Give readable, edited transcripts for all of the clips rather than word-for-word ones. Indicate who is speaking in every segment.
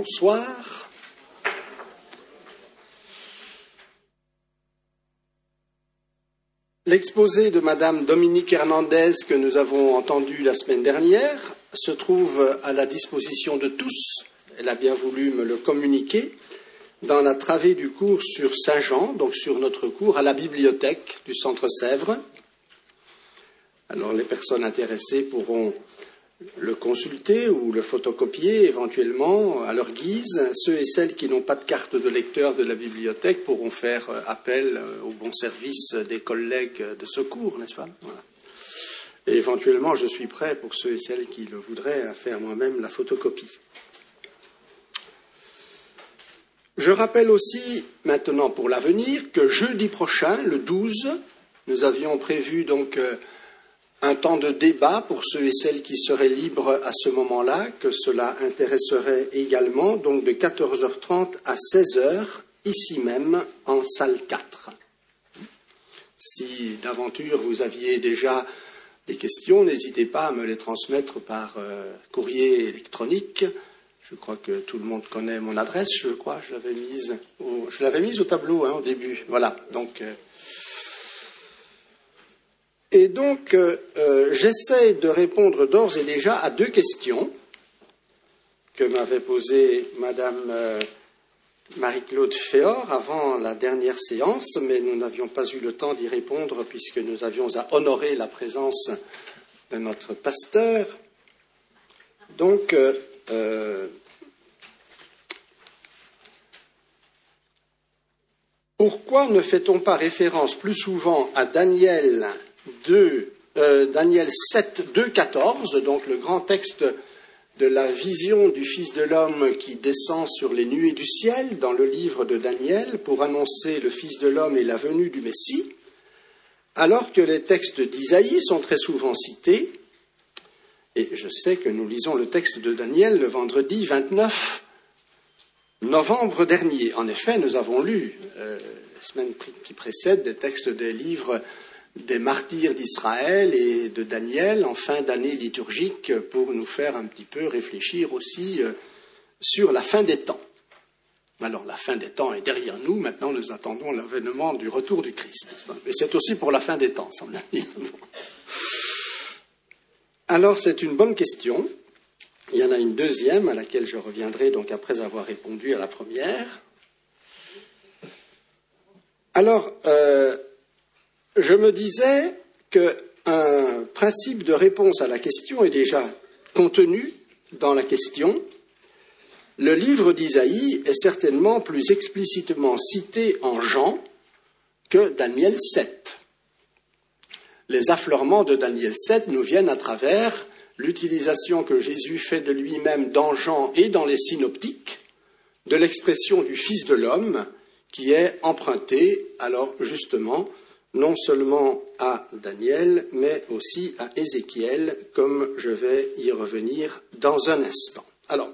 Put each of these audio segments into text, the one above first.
Speaker 1: bonsoir. L'exposé de Madame Dominique Hernandez que nous avons entendu la semaine dernière se trouve à la disposition de tous. Elle a bien voulu me le communiquer dans la travée du cours sur Saint-Jean, donc sur notre cours à la bibliothèque du Centre Sèvres. Alors les personnes intéressées pourront le consulter ou le photocopier éventuellement à leur guise. Ceux et celles qui n'ont pas de carte de lecteur de la bibliothèque pourront faire appel au bon service des collègues de secours, n'est-ce pas? Voilà. Et éventuellement, je suis prêt pour ceux et celles qui le voudraient à faire moi-même la photocopie. Je rappelle aussi maintenant pour l'avenir que jeudi prochain, le 12, nous avions prévu donc un temps de débat pour ceux et celles qui seraient libres à ce moment-là, que cela intéresserait également, donc de 14h30 à 16h, ici même, en salle 4. Si d'aventure vous aviez déjà des questions, n'hésitez pas à me les transmettre par courrier électronique. Je crois que tout le monde connaît mon adresse, je crois, je l'avais mise au tableau au début. Voilà, donc... Et donc, j'essaie de répondre d'ores et déjà à deux questions que m'avait posées Madame Marie-Claude Féor avant la dernière séance, mais nous n'avions pas eu le temps d'y répondre puisque nous avions à honorer la présence de notre pasteur. Donc, pourquoi ne fait-on pas référence plus souvent à Daniel 7, 2, 14, donc le grand texte de la vision du Fils de l'homme qui descend sur les nuées du ciel dans le livre de Daniel pour annoncer le Fils de l'homme et la venue du Messie, alors que les textes d'Isaïe sont très souvent cités. Et je sais que nous lisons le texte de Daniel le vendredi 29 novembre dernier. En effet, nous avons lu la semaine qui précède des textes des livres des martyrs d'Israël et de Daniel en fin d'année liturgique pour nous faire un petit peu réfléchir aussi sur la fin des temps. Alors, la fin des temps est derrière nous. Maintenant, nous attendons l'avènement du retour du Christ. Mais c'est aussi pour la fin des temps, semble-t-il. Alors, c'est une bonne question. Il y en a une deuxième à laquelle je reviendrai donc après avoir répondu à la première. Alors, je me disais qu'un principe de réponse à la question est déjà contenu dans la question. Le livre d'Isaïe est certainement plus explicitement cité en Jean que Daniel 7. Les affleurements de Daniel 7 nous viennent à travers l'utilisation que Jésus fait de lui-même dans Jean et dans les synoptiques de l'expression du Fils de l'homme qui est empruntée, alors justement, non seulement à Daniel, mais aussi à Ézéchiel, comme je vais y revenir dans un instant. Alors,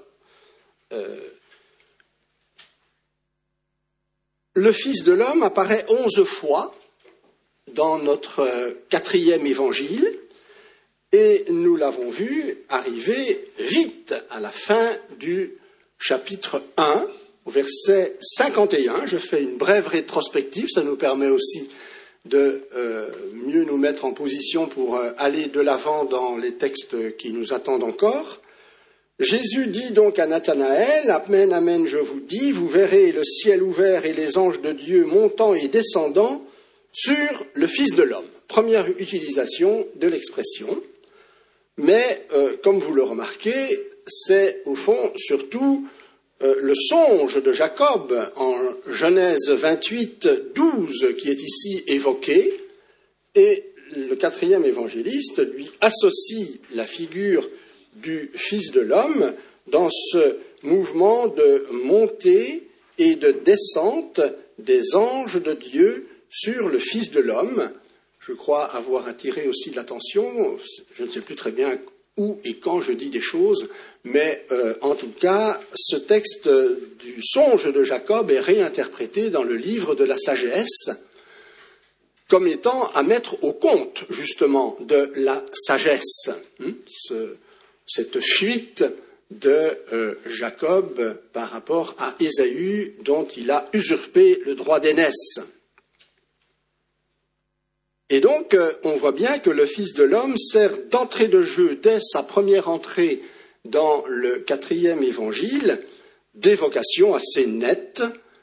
Speaker 1: le Fils de l'homme apparaît 11 fois dans notre 4e évangile, et nous l'avons vu arriver vite à la fin du chapitre 1, au verset 51. Je fais une brève rétrospective, ça nous permet aussi de mieux nous mettre en position pour aller de l'avant dans les textes qui nous attendent encore. Jésus dit donc à Nathanaël, « Amen, amen, je vous dis, vous verrez le ciel ouvert et les anges de Dieu montant et descendant sur le Fils de l'homme. » Première utilisation de l'expression. Mais, comme vous le remarquez, c'est au fond surtout le songe de Jacob en Genèse 28, 12 qui est ici évoqué, et le 4e évangéliste lui associe la figure du Fils de l'homme dans ce mouvement de montée et de descente des anges de Dieu sur le Fils de l'homme. Je crois avoir attiré aussi l'attention, je ne sais plus très bien où et quand je dis des choses, mais en tout cas, ce texte du songe de Jacob est réinterprété dans le livre de la sagesse comme étant à mettre au compte, justement, de la sagesse. Cette fuite de Jacob par rapport à Ésaü, dont il a usurpé le droit d'aînesse. Et donc, on voit bien que le Fils de l'homme sert d'entrée de jeu dès sa première entrée dans le 4e évangile, d'évocation assez nette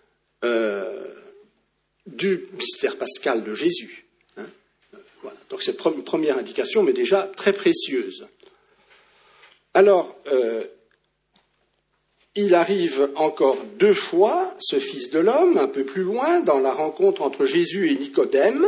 Speaker 1: du mystère pascal de Jésus. Voilà. Donc c'est une première indication, mais déjà très précieuse. Alors, il arrive encore 2 fois, ce Fils de l'homme, un peu plus loin, dans la rencontre entre Jésus et Nicodème,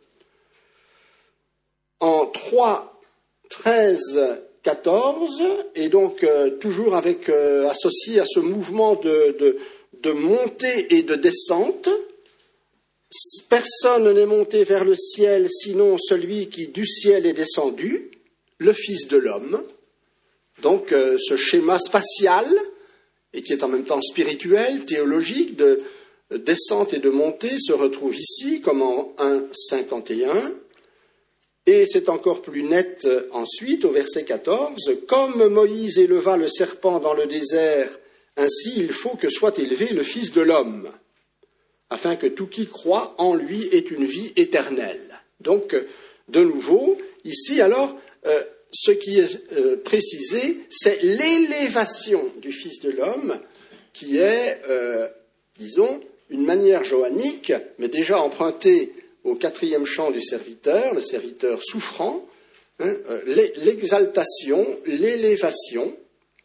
Speaker 1: en 3, 13, 14, et donc toujours avec associé à ce mouvement de montée et de descente. Personne n'est monté vers le ciel sinon celui qui du ciel est descendu, le Fils de l'homme. Donc ce schéma spatial, et qui est en même temps spirituel, théologique, de descente et de montée, se retrouve ici, comme en 1,51. Et c'est encore plus net ensuite, au verset 14, « Comme Moïse éleva le serpent dans le désert, ainsi il faut que soit élevé le Fils de l'homme, afin que tout qui croit en lui ait une vie éternelle. » Donc, de nouveau, ici alors, ce qui est précisé, c'est l'élévation du Fils de l'homme, qui est, disons, une manière johannique, mais déjà empruntée au 4e chant du serviteur, le serviteur souffrant, l'exaltation, l'élévation,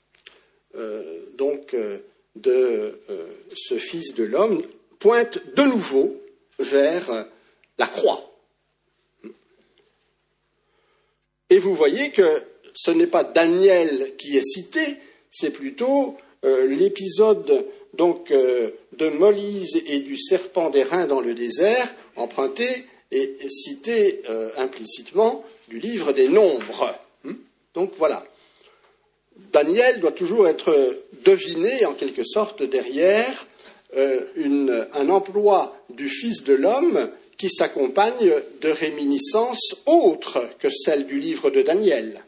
Speaker 1: de ce Fils de l'homme pointe de nouveau vers la croix. Et vous voyez que ce n'est pas Daniel qui est cité, c'est plutôt l'épisode donc de Moïse et du serpent d'airain dans le désert, emprunté et cité implicitement du livre des Nombres. Donc voilà. Daniel doit toujours être deviné en quelque sorte derrière un emploi du Fils de l'homme qui s'accompagne de réminiscences autres que celles du livre de Daniel.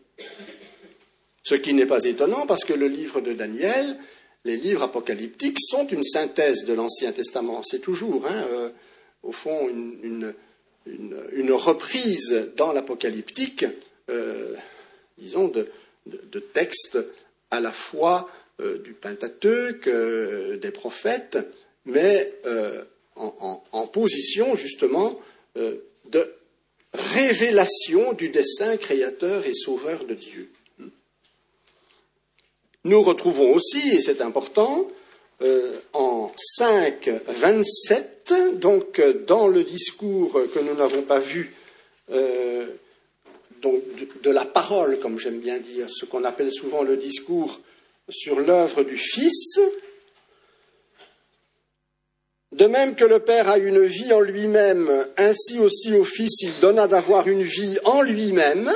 Speaker 1: Ce qui n'est pas étonnant parce que le livre de Daniel, les livres apocalyptiques sont une synthèse de l'Ancien Testament. C'est toujours, au fond, une reprise dans l'apocalyptique, disons, de textes à la fois du Pentateuque, des prophètes, mais en position justement de révélation du dessein créateur et sauveur de Dieu. Nous retrouvons aussi, et c'est important, en 5, 27, donc dans le discours que nous n'avons pas vu, donc de la parole, comme j'aime bien dire, ce qu'on appelle souvent le discours sur l'œuvre du Fils. De même que le Père a une vie en lui-même, ainsi aussi au Fils il donna d'avoir une vie en lui-même.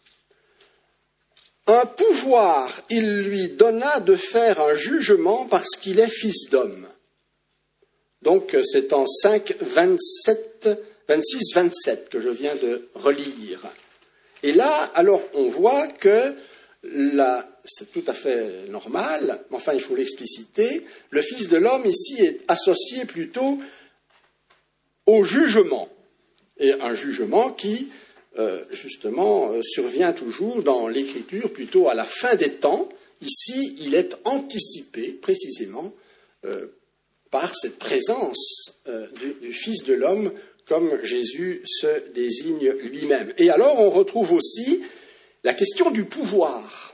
Speaker 1: Un pouvoir il lui donna de faire un jugement parce qu'il est fils d'homme. Donc c'est en 5, 26, 27 que je viens de relire. Et là, alors on voit que c'est tout à fait normal, mais enfin il faut l'expliciter, le Fils de l'homme ici est associé plutôt au jugement. Et un jugement qui, justement, survient toujours dans l'Écriture, plutôt à la fin des temps. Ici, il est anticipé précisément par cette présence du Fils de l'homme, comme Jésus se désigne lui-même. Et alors, on retrouve aussi la question du pouvoir.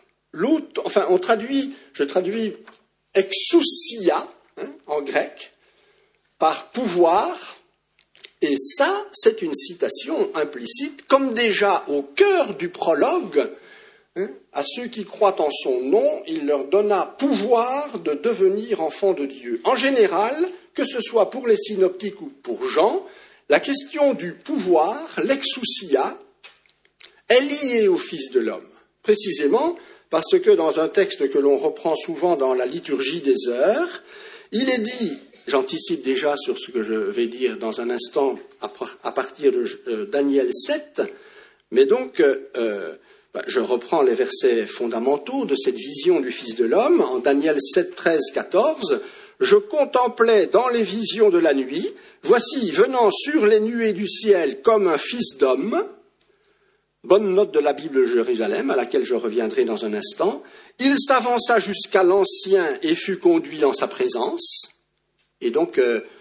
Speaker 1: Je traduis exousia, en grec, par pouvoir. Et ça, c'est une citation implicite, comme déjà au cœur du prologue, à ceux qui croient en son nom, il leur donna pouvoir de devenir enfants de Dieu. En général, que ce soit pour les synoptiques ou pour Jean, la question du pouvoir, l'exousia, est liée au Fils de l'homme, précisément parce que dans un texte que l'on reprend souvent dans la liturgie des heures, il est dit, j'anticipe déjà sur ce que je vais dire dans un instant à partir de Daniel 7, mais donc Je reprends les versets fondamentaux de cette vision du Fils de l'homme, en Daniel 7, 13, 14. « Je contemplais dans les visions de la nuit, voici venant sur les nuées du ciel comme un fils d'homme. » Bonne note de la Bible de Jérusalem, à laquelle je reviendrai dans un instant. « Il s'avança jusqu'à l'Ancien et fut conduit en sa présence. » Et donc,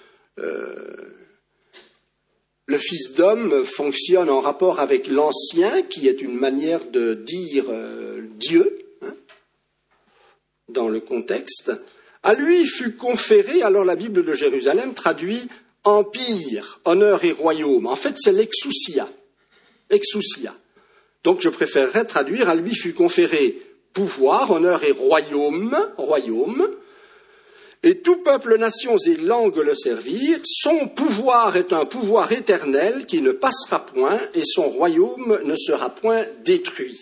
Speaker 1: le Fils d'homme fonctionne en rapport avec l'Ancien, qui est une manière de dire Dieu, dans le contexte. À lui fut conféré, alors la Bible de Jérusalem traduit empire, honneur et royaume. En fait, c'est l'exousia. Exousia. Donc, je préférerais traduire à lui fut conféré pouvoir, honneur et royaume. Et tout peuple, nations et langues le servirent. Son pouvoir est un pouvoir éternel qui ne passera point et son royaume ne sera point détruit.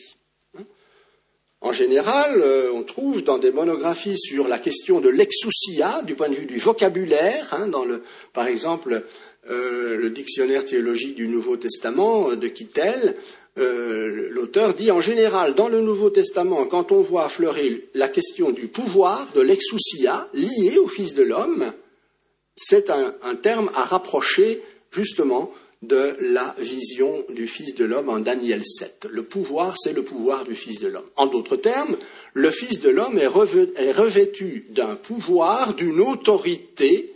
Speaker 1: En général, on trouve dans des monographies sur la question de l'exousia, du point de vue du vocabulaire, par exemple, le dictionnaire théologique du Nouveau Testament de Kittel, l'auteur dit en général, dans le Nouveau Testament, quand on voit affleurer la question du pouvoir, de l'exousia, lié au Fils de l'homme, c'est un terme à rapprocher justement de la vision du Fils de l'homme en Daniel 7. Le pouvoir, c'est le pouvoir du Fils de l'homme. En d'autres termes, le Fils de l'homme est revêtu d'un pouvoir, d'une autorité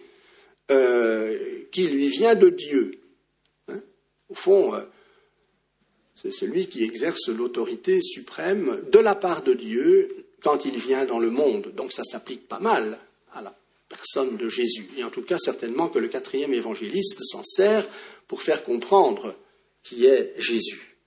Speaker 1: qui lui vient de Dieu. Au fond, c'est celui qui exerce l'autorité suprême de la part de Dieu quand il vient dans le monde. Donc ça s'applique pas mal à la personne de Jésus. Et en tout cas, certainement que le 4e évangéliste s'en sert pour faire comprendre qui est Jésus.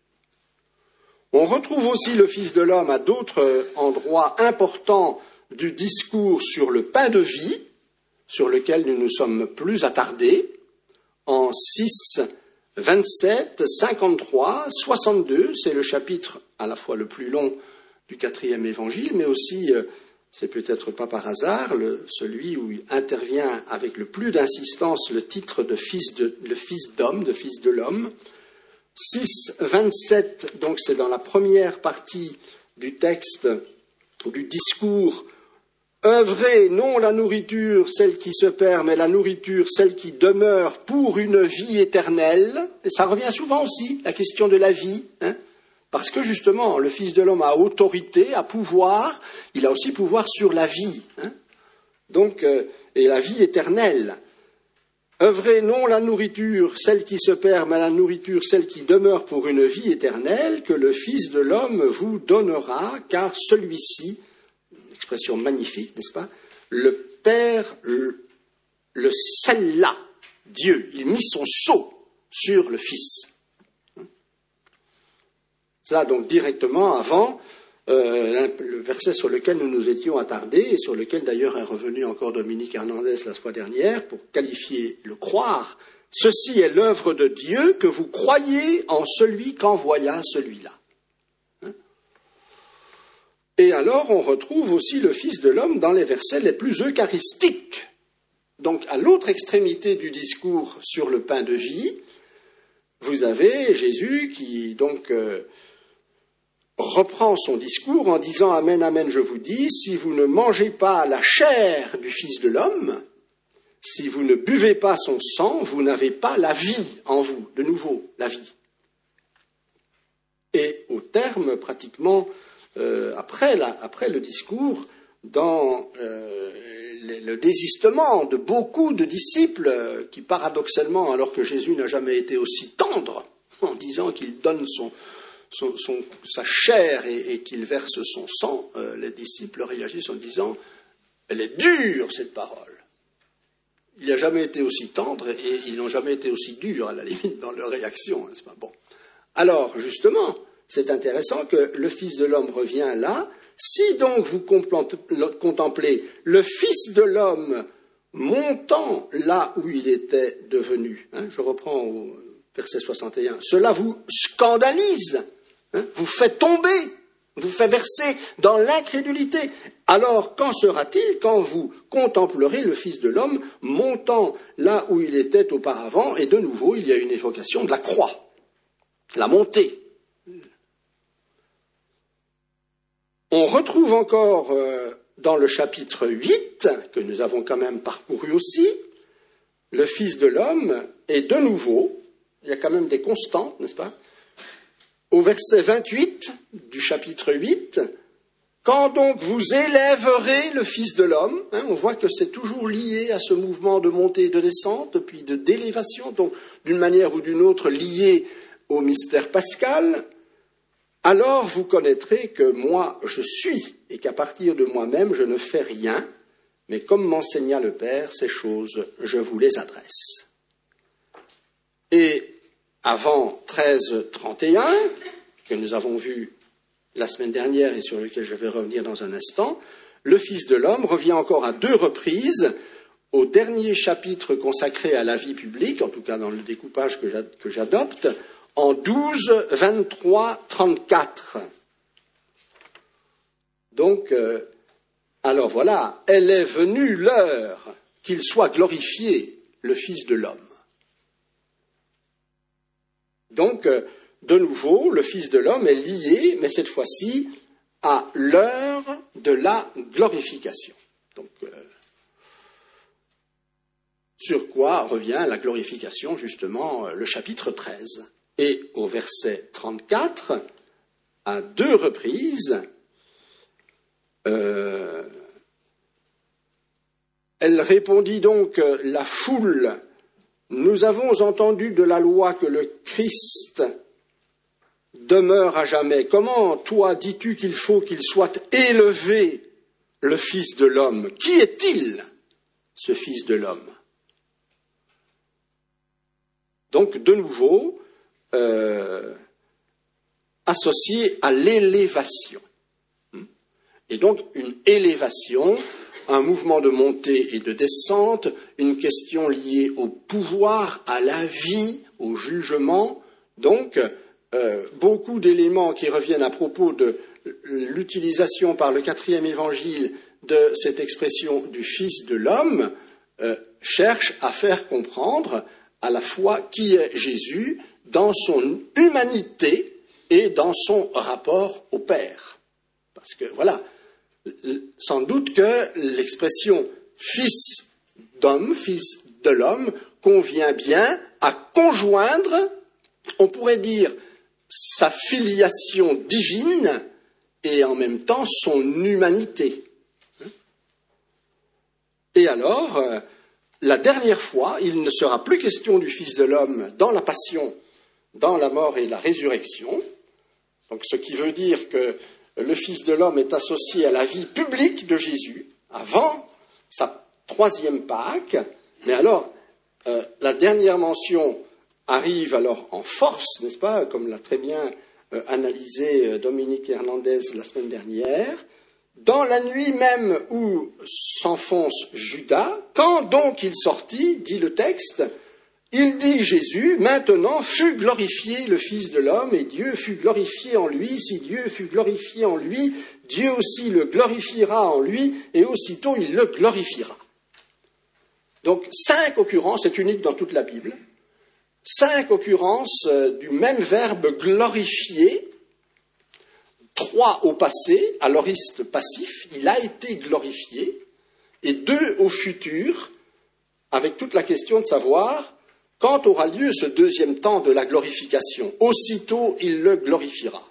Speaker 1: On retrouve aussi le Fils de l'homme à d'autres endroits importants du discours sur le pain de vie, sur lequel nous nous sommes plus attardés, en 6, 27, 53, 62, c'est le chapitre à la fois le plus long du 4e évangile, mais aussi, c'est peut-être pas par hasard, celui où il intervient avec le plus d'insistance le titre de fils d'homme, de Fils de l'homme. 6, 27, donc c'est dans la première partie du texte, du discours. Œuvrez, non la nourriture, celle qui se perd, mais la nourriture, celle qui demeure pour une vie éternelle. Et ça revient souvent aussi, la question de la vie. Parce que justement, le Fils de l'homme a autorité, a pouvoir, il a aussi pouvoir sur la vie. Donc, et la vie éternelle. Œuvrez, non la nourriture, celle qui se perd, mais la nourriture, celle qui demeure pour une vie éternelle, que le Fils de l'homme vous donnera, car celui-ci, expression magnifique, n'est-ce pas? Le Père le scella, Dieu, il mit son sceau sur le Fils. Ça, donc, directement avant le verset sur lequel nous nous étions attardés, et sur lequel d'ailleurs est revenu encore Dominique Hernandez la fois dernière, pour qualifier le croire. Ceci est l'œuvre de Dieu, que vous croyez en celui qu'envoya celui-là. Et alors, on retrouve aussi le Fils de l'homme dans les versets les plus eucharistiques. Donc, à l'autre extrémité du discours sur le pain de vie, vous avez Jésus qui, donc, reprend son discours en disant « Amen, amen, je vous dis, si vous ne mangez pas la chair du Fils de l'homme, si vous ne buvez pas son sang, vous n'avez pas la vie en vous. » De nouveau, la vie. Et au terme, pratiquement, après le discours, dans le désistement de beaucoup de disciples qui, paradoxalement, alors que Jésus n'a jamais été aussi tendre en disant qu'il donne sa chair et qu'il verse son sang, les disciples réagissent en disant « Elle est dure, cette parole ». Il n'a jamais été aussi tendre et ils n'ont jamais été aussi durs, à la limite, dans leur réaction. N'est-ce pas ? Bon. Alors, justement, c'est intéressant que le Fils de l'homme revient là. Si donc vous contemplez le Fils de l'homme montant là où il était devenu, je reprends au verset 61, cela vous scandalise, vous fait tomber, vous fait verser dans l'incrédulité. Alors, qu'en sera-t-il quand vous contemplerez le Fils de l'homme montant là où il était auparavant? Et de nouveau, il y a une évocation de la croix, la montée. On retrouve encore dans le chapitre 8, que nous avons quand même parcouru aussi, le Fils de l'homme est de nouveau, il y a quand même des constantes, n'est-ce pas? Au verset 28 du chapitre 8, quand donc vous élèverez le Fils de l'homme, on voit que c'est toujours lié à ce mouvement de montée et de descente, puis d'élévation, donc d'une manière ou d'une autre lié au mystère pascal, alors vous connaîtrez que moi je suis, et qu'à partir de moi-même je ne fais rien, mais comme m'enseigna le Père, ces choses je vous les adresse. Et avant 13:31, que nous avons vu la semaine dernière et sur lequel je vais revenir dans un instant, le Fils de l'homme revient encore à 2 reprises au dernier chapitre consacré à la vie publique, en tout cas dans le découpage que j'adopte, en 12, 23, 34. Donc, alors voilà, elle est venue l'heure qu'il soit glorifié, le Fils de l'homme. Donc, de nouveau, le Fils de l'homme est lié, mais cette fois-ci, à l'heure de la glorification. Donc, sur quoi revient la glorification, justement, le chapitre 13. Et au verset 34, à 2 reprises, elle répondit donc, la foule, nous avons entendu de la loi que le Christ demeure à jamais. Comment, toi, dis-tu qu'il faut qu'il soit élevé, le Fils de l'homme? Qui est-il, ce Fils de l'homme? Donc, de nouveau, associé à l'élévation. Et donc, une élévation, un mouvement de montée et de descente, une question liée au pouvoir, à la vie, au jugement. Donc, beaucoup d'éléments qui reviennent à propos de l'utilisation par le 4e évangile de cette expression du Fils de l'homme cherchent à faire comprendre à la fois qui est Jésus dans son humanité et dans son rapport au Père. Parce que, voilà, sans doute que l'expression fils d'homme, fils de l'homme, convient bien à conjoindre, on pourrait dire, sa filiation divine et en même temps son humanité. Et alors, la dernière fois, il ne sera plus question du Fils de l'homme dans la passion, dans la mort et la résurrection. Donc, ce qui veut dire que le Fils de l'homme est associé à la vie publique de Jésus avant sa 3e Pâque. Mais alors, la dernière mention arrive alors en force, n'est-ce pas, comme l'a très bien analysé Dominique Hernandez la semaine dernière. Dans la nuit même où s'enfonce Judas, quand donc il sortit, dit le texte, il dit Jésus, maintenant fut glorifié le Fils de l'homme et Dieu fut glorifié en lui. Si Dieu fut glorifié en lui, Dieu aussi le glorifiera en lui et aussitôt il le glorifiera. Donc 5 occurrences, c'est unique dans toute la Bible, 5 occurrences du même verbe glorifier. 3 au passé, à l'aoriste passif, il a été glorifié, et 2 au futur, avec toute la question de savoir quand aura lieu ce 2e temps de la glorification. Aussitôt, il le glorifiera.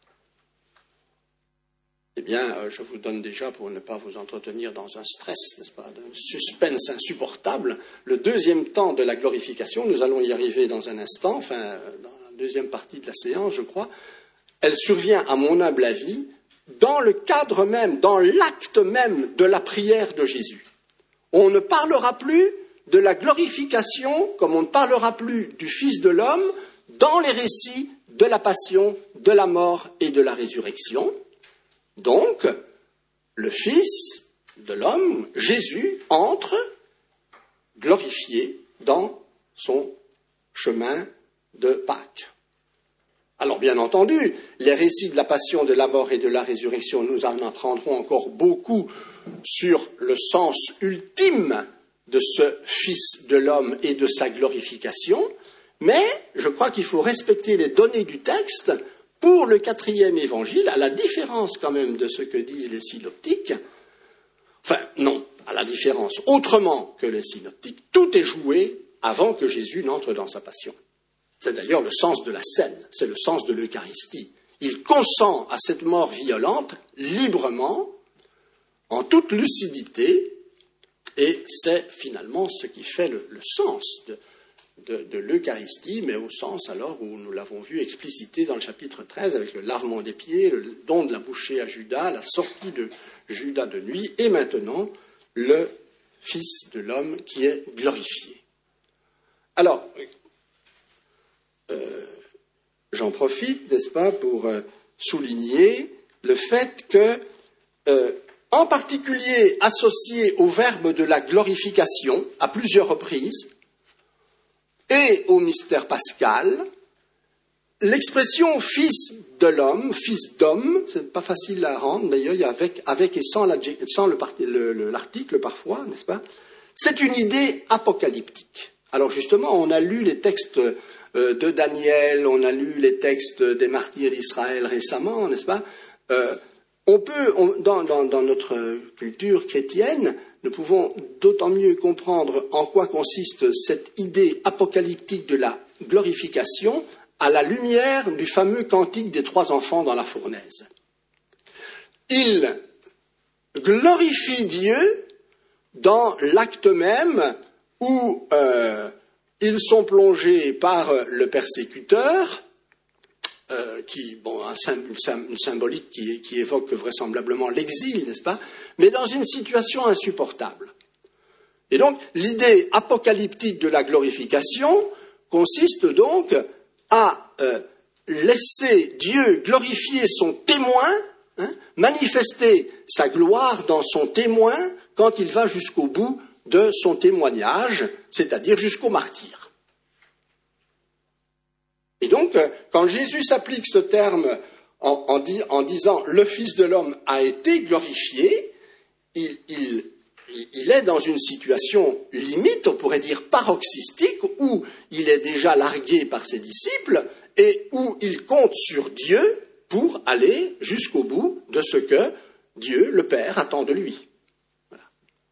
Speaker 1: Eh bien, je vous donne déjà, pour ne pas vous entretenir dans un stress, n'est-ce pas, d'un suspense insupportable, le 2e temps de la glorification, nous allons y arriver dans un instant, enfin, dans la 2e partie de la séance, je crois. Elle survient, à mon humble avis, dans le cadre même, dans l'acte même de la prière de Jésus. On ne parlera plus de la glorification, comme on ne parlera plus du Fils de l'homme, dans les récits de la passion, de la mort et de la résurrection. Donc, le Fils de l'homme, Jésus, entre glorifié dans son chemin de Pâques. Alors, bien entendu, les récits de la passion, de la mort et de la résurrection, nous en apprendrons encore beaucoup sur le sens ultime de ce Fils de l'homme et de sa glorification, mais je crois qu'il faut respecter les données du texte pour le 4e évangile, à la différence quand même de ce que disent les synoptiques, enfin non, à la différence, autrement que les synoptiques, tout est joué avant que Jésus n'entre dans sa passion. C'est d'ailleurs le sens de la scène, c'est le sens de l'Eucharistie. Il consent à cette mort violente librement, en toute lucidité, et c'est finalement ce qui fait le sens de l'Eucharistie, mais au sens alors où nous l'avons vu explicité dans le chapitre 13 avec le lavement des pieds, le don de la bouchée à Judas, la sortie de Judas de nuit, et maintenant le Fils de l'homme qui est glorifié. Alors, j'en profite, n'est-ce pas, pour souligner le fait que, en particulier associé au verbe de la glorification à plusieurs reprises, et au mystère pascal, l'expression fils de l'homme, fils d'homme, c'est pas facile à rendre, d'ailleurs, il y a avec et sans l'article parfois, n'est-ce pas? C'est une idée apocalyptique. Alors justement, on a lu les textes de Daniel, on a lu les textes des martyrs d'Israël récemment, n'est-ce pas? Dans notre culture chrétienne, nous pouvons d'autant mieux comprendre en quoi consiste cette idée apocalyptique de la glorification à la lumière du fameux cantique des 3 enfants dans la fournaise. Ils glorifient Dieu dans l'acte même où ils sont plongés par le persécuteur, une symbolique qui évoque vraisemblablement l'exil, n'est-ce pas, mais dans une situation insupportable. Et donc, l'idée apocalyptique de la glorification consiste donc à laisser Dieu glorifier son témoin, manifester sa gloire dans son témoin quand il va jusqu'au bout de son témoignage, c'est-à-dire jusqu'au martyre. Et donc, quand Jésus s'applique ce terme en disant « le Fils de l'homme a été glorifié », il est dans une situation limite, on pourrait dire paroxystique, où il est déjà largué par ses disciples et où il compte sur Dieu pour aller jusqu'au bout de ce que Dieu, le Père, attend de lui. Voilà.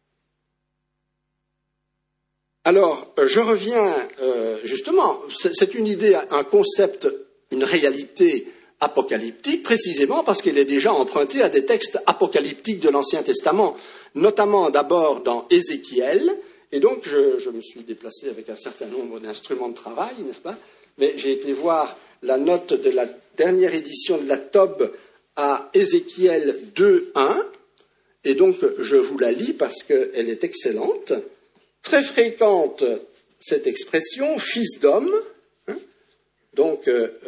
Speaker 1: Alors, je reviens justement, c'est une idée, un concept, une réalité apocalyptique, précisément parce qu'elle est déjà empruntée à des textes apocalyptiques de l'Ancien Testament, notamment d'abord dans Ézéchiel, et donc je me suis déplacé avec un certain nombre d'instruments de travail, n'est-ce pas? Mais j'ai été voir la note de la dernière édition de la Tob à Ézéchiel 2.1, et donc je vous la lis parce qu'elle est excellente. Très fréquente cette expression, fils d'homme, donc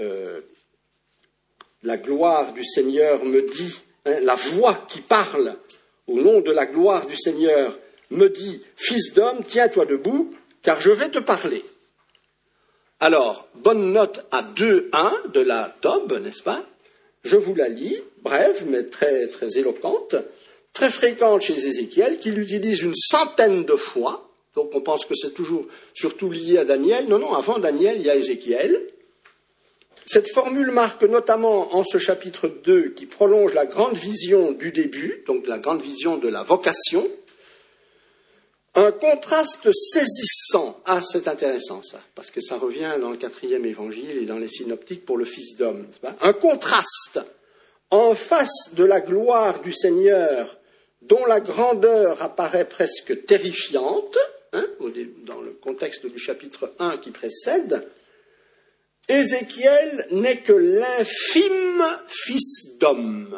Speaker 1: la gloire du Seigneur me dit, la voix qui parle au nom de la gloire du Seigneur me dit, fils d'homme, tiens-toi debout, car je vais te parler. Alors, bonne note à 2.1 de la Tob, n'est-ce pas? Je vous la lis, brève, mais très, très éloquente, très fréquente chez Ézéchiel, qu'il utilise une centaine de fois. Donc on pense que c'est toujours surtout lié à Daniel. Non, avant Daniel, il y a Ézéchiel. Cette formule marque notamment en ce chapitre 2 qui prolonge la grande vision du début, donc la grande vision de la vocation, un contraste saisissant. Ah, c'est intéressant ça, parce que ça revient dans le 4e évangile et dans les synoptiques pour le Fils d'homme, n'est-ce pas? Un contraste en face de la gloire du Seigneur dont la grandeur apparaît presque terrifiante, dans le contexte du chapitre 1 qui précède, Ézéchiel n'est que l'infime fils d'homme,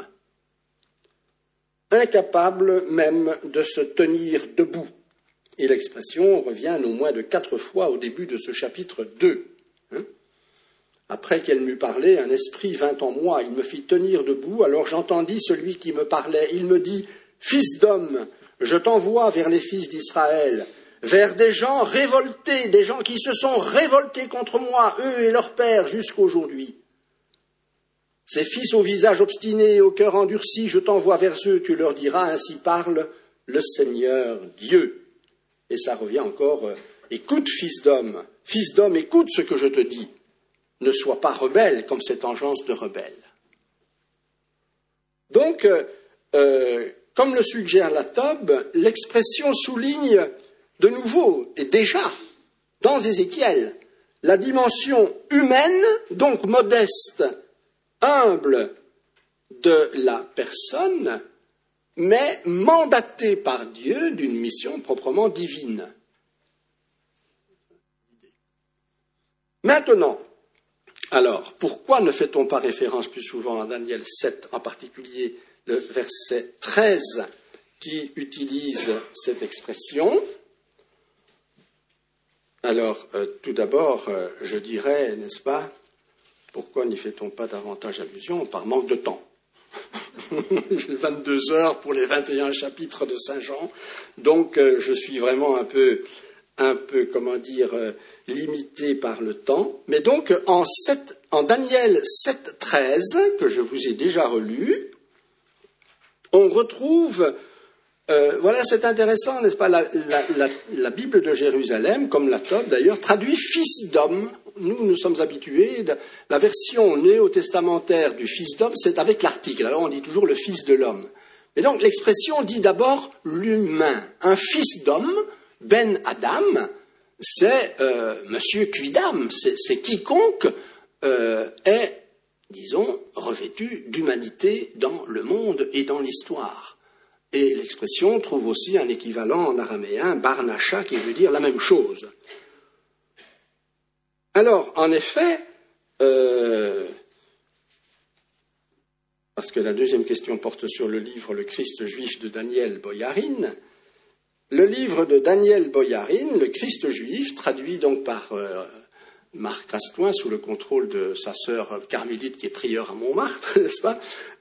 Speaker 1: incapable même de se tenir debout. Et l'expression revient non moins de 4 fois au début de ce chapitre 2. Après qu'elle m'eut parlé, un esprit vint en moi, il me fit tenir debout, alors j'entendis celui qui me parlait, il me dit, « Fils d'homme, je t'envoie vers les fils d'Israël, vers des gens révoltés, des gens qui se sont révoltés contre moi, eux et leurs pères, jusqu'aujourd'hui. Ces fils au visage obstiné et au cœur endurci, je t'envoie vers eux, tu leur diras, ainsi parle le Seigneur Dieu. » Et ça revient encore, écoute, fils d'homme, écoute ce que je te dis. ne soit pas rebelle comme cette engeance de rebelle. Donc, comme le suggère la Tob, l'expression souligne de nouveau, et déjà, dans Ézéchiel, la dimension humaine, donc modeste, humble de la personne, mais mandatée par Dieu d'une mission proprement divine. Maintenant, alors, pourquoi ne fait-on pas référence plus souvent à Daniel 7, en particulier le verset 13 qui utilise cette expression? Alors, tout d'abord, je dirais, n'est-ce pas, pourquoi n'y fait-on pas davantage allusion? Par manque de temps. 22 heures pour les 21 chapitres de Saint Jean, donc je suis vraiment un peu, comment dire, limité par le temps. Mais donc, en Daniel 7, 13, que je vous ai déjà relu, on retrouve, voilà, c'est intéressant, n'est-ce pas, la Bible de Jérusalem, comme la Tob d'ailleurs, traduit fils d'homme. Nous sommes habitués, la version néo-testamentaire du fils d'homme, c'est avec l'article. Alors on dit toujours le fils de l'homme. Et donc l'expression dit d'abord l'humain. Un fils d'homme, Ben Adam, c'est Monsieur Quidam, c'est quiconque est, disons, revêtu d'humanité dans le monde et dans l'histoire. Et l'expression trouve aussi un équivalent en araméen, Barnacha, qui veut dire la même chose. Alors, en effet, parce que la deuxième question porte sur le livre Le Christ juif de Daniel Boyarin, le livre de Daniel Boyarin, Le Christ juif, traduit donc par Marc Rastoin sous le contrôle de sa sœur carmélite qui est prieure à Montmartre, n'est-ce pas,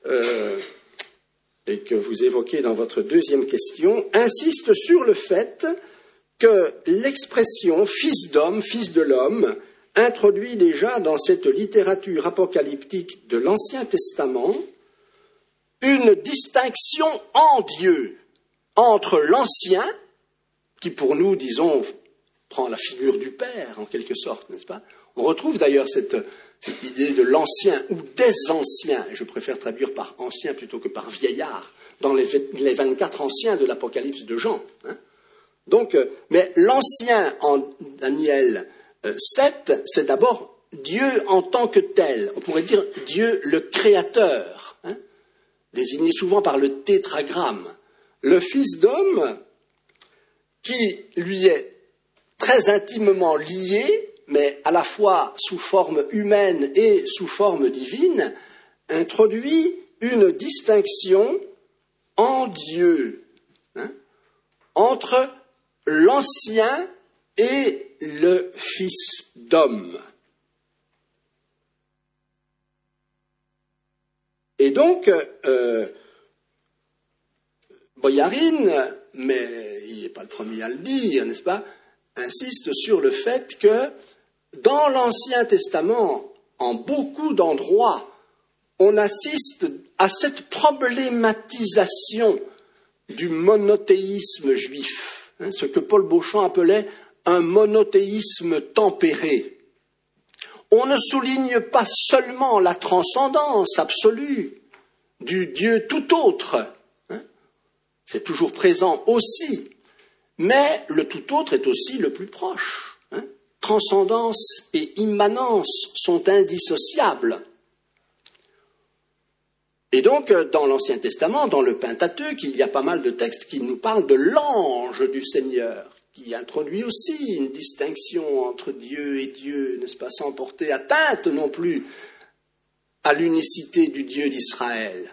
Speaker 1: et que vous évoquez dans votre deuxième question, insiste sur le fait que l'expression fils d'homme, fils de l'homme, introduit déjà dans cette littérature apocalyptique de l'Ancien Testament une distinction en Dieu entre l'Ancien, qui pour nous, disons, prend la figure du Père en quelque sorte, n'est-ce pas? On retrouve d'ailleurs cette idée de l'Ancien ou des Anciens, et je préfère traduire par Ancien plutôt que par vieillard, dans les 24 Anciens de l'Apocalypse de Jean. Hein. Donc, mais l'Ancien en Daniel 7, c'est d'abord Dieu en tant que tel. On pourrait dire Dieu le Créateur, hein, désigné souvent par le tétragramme. Le Fils d'homme, qui lui est très intimement lié, mais à la fois sous forme humaine et sous forme divine, introduit une distinction en Dieu, hein, entre l'Ancien et le Fils d'homme. Et donc, Boyarin, mais il n'est pas le premier à le dire, n'est-ce pas, insiste sur le fait que dans l'Ancien Testament, en beaucoup d'endroits, on assiste à cette problématisation du monothéisme juif, hein, ce que Paul Beauchamp appelait un monothéisme tempéré. On ne souligne pas seulement la transcendance absolue du Dieu tout autre, hein, c'est toujours présent aussi, mais le tout autre est aussi le plus proche. Hein. Transcendance et immanence sont indissociables. Et donc, dans l'Ancien Testament, dans le Pentateuque, il y a pas mal de textes qui nous parlent de l'ange du Seigneur, qui introduit aussi une distinction entre Dieu et Dieu, n'est-ce pas, sans porter atteinte non plus à l'unicité du Dieu d'Israël.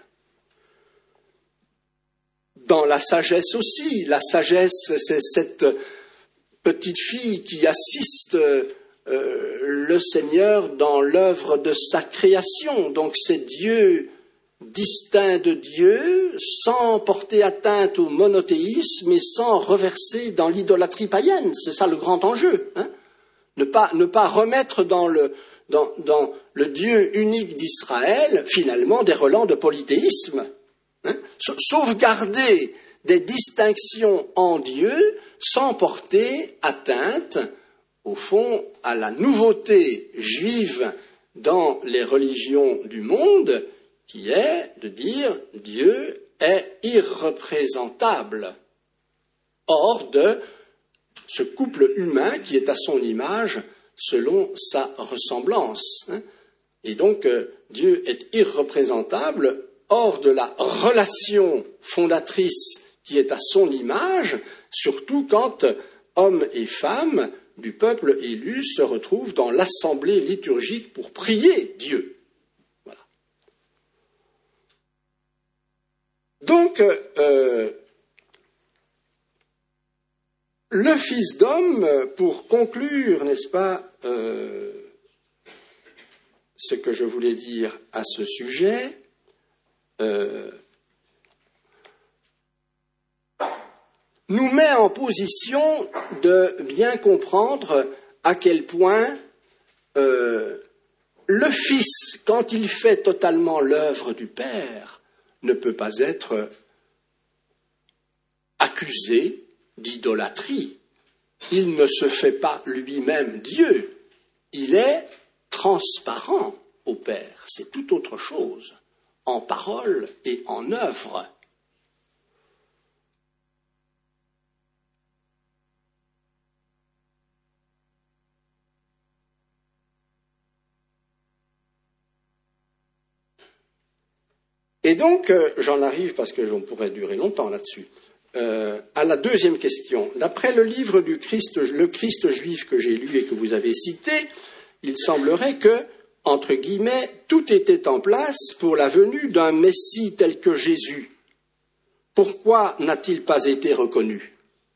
Speaker 1: Dans la sagesse aussi, la sagesse, c'est cette petite fille qui assiste le Seigneur dans l'œuvre de sa création. Donc c'est Dieu distinct de Dieu, sans porter atteinte au monothéisme et sans reverser dans l'idolâtrie païenne. C'est ça le grand enjeu. Hein. Ne pas remettre dans le Dieu unique d'Israël, finalement, des relents de polythéisme. Hein. Sauvegarder des distinctions en Dieu sans porter atteinte, au fond, à la nouveauté juive dans les religions du monde, qui est de dire Dieu est irreprésentable, hors de ce couple humain qui est à son image selon sa ressemblance. Et donc, Dieu est irreprésentable hors de la relation fondatrice qui est à son image, surtout quand hommes et femmes du peuple élu se retrouvent dans l'assemblée liturgique pour prier Dieu. Voilà. Donc, le Fils d'homme, pour conclure, n'est-ce pas, ce que je voulais dire à ce sujet, nous met en position de bien comprendre à quel point le Fils, quand il fait totalement l'œuvre du Père, ne peut pas être accusé d'idolâtrie. Il ne se fait pas lui-même Dieu. Il est transparent au Père. C'est tout autre chose, en parole et en œuvre. Et donc, j'en arrive, parce que j'en pourrais durer longtemps là-dessus, à la deuxième question. D'après le livre du Christ, le Christ juif que j'ai lu et que vous avez cité, il semblerait que, entre guillemets, tout était en place pour la venue d'un Messie tel que Jésus. Pourquoi n'a-t-il pas été reconnu?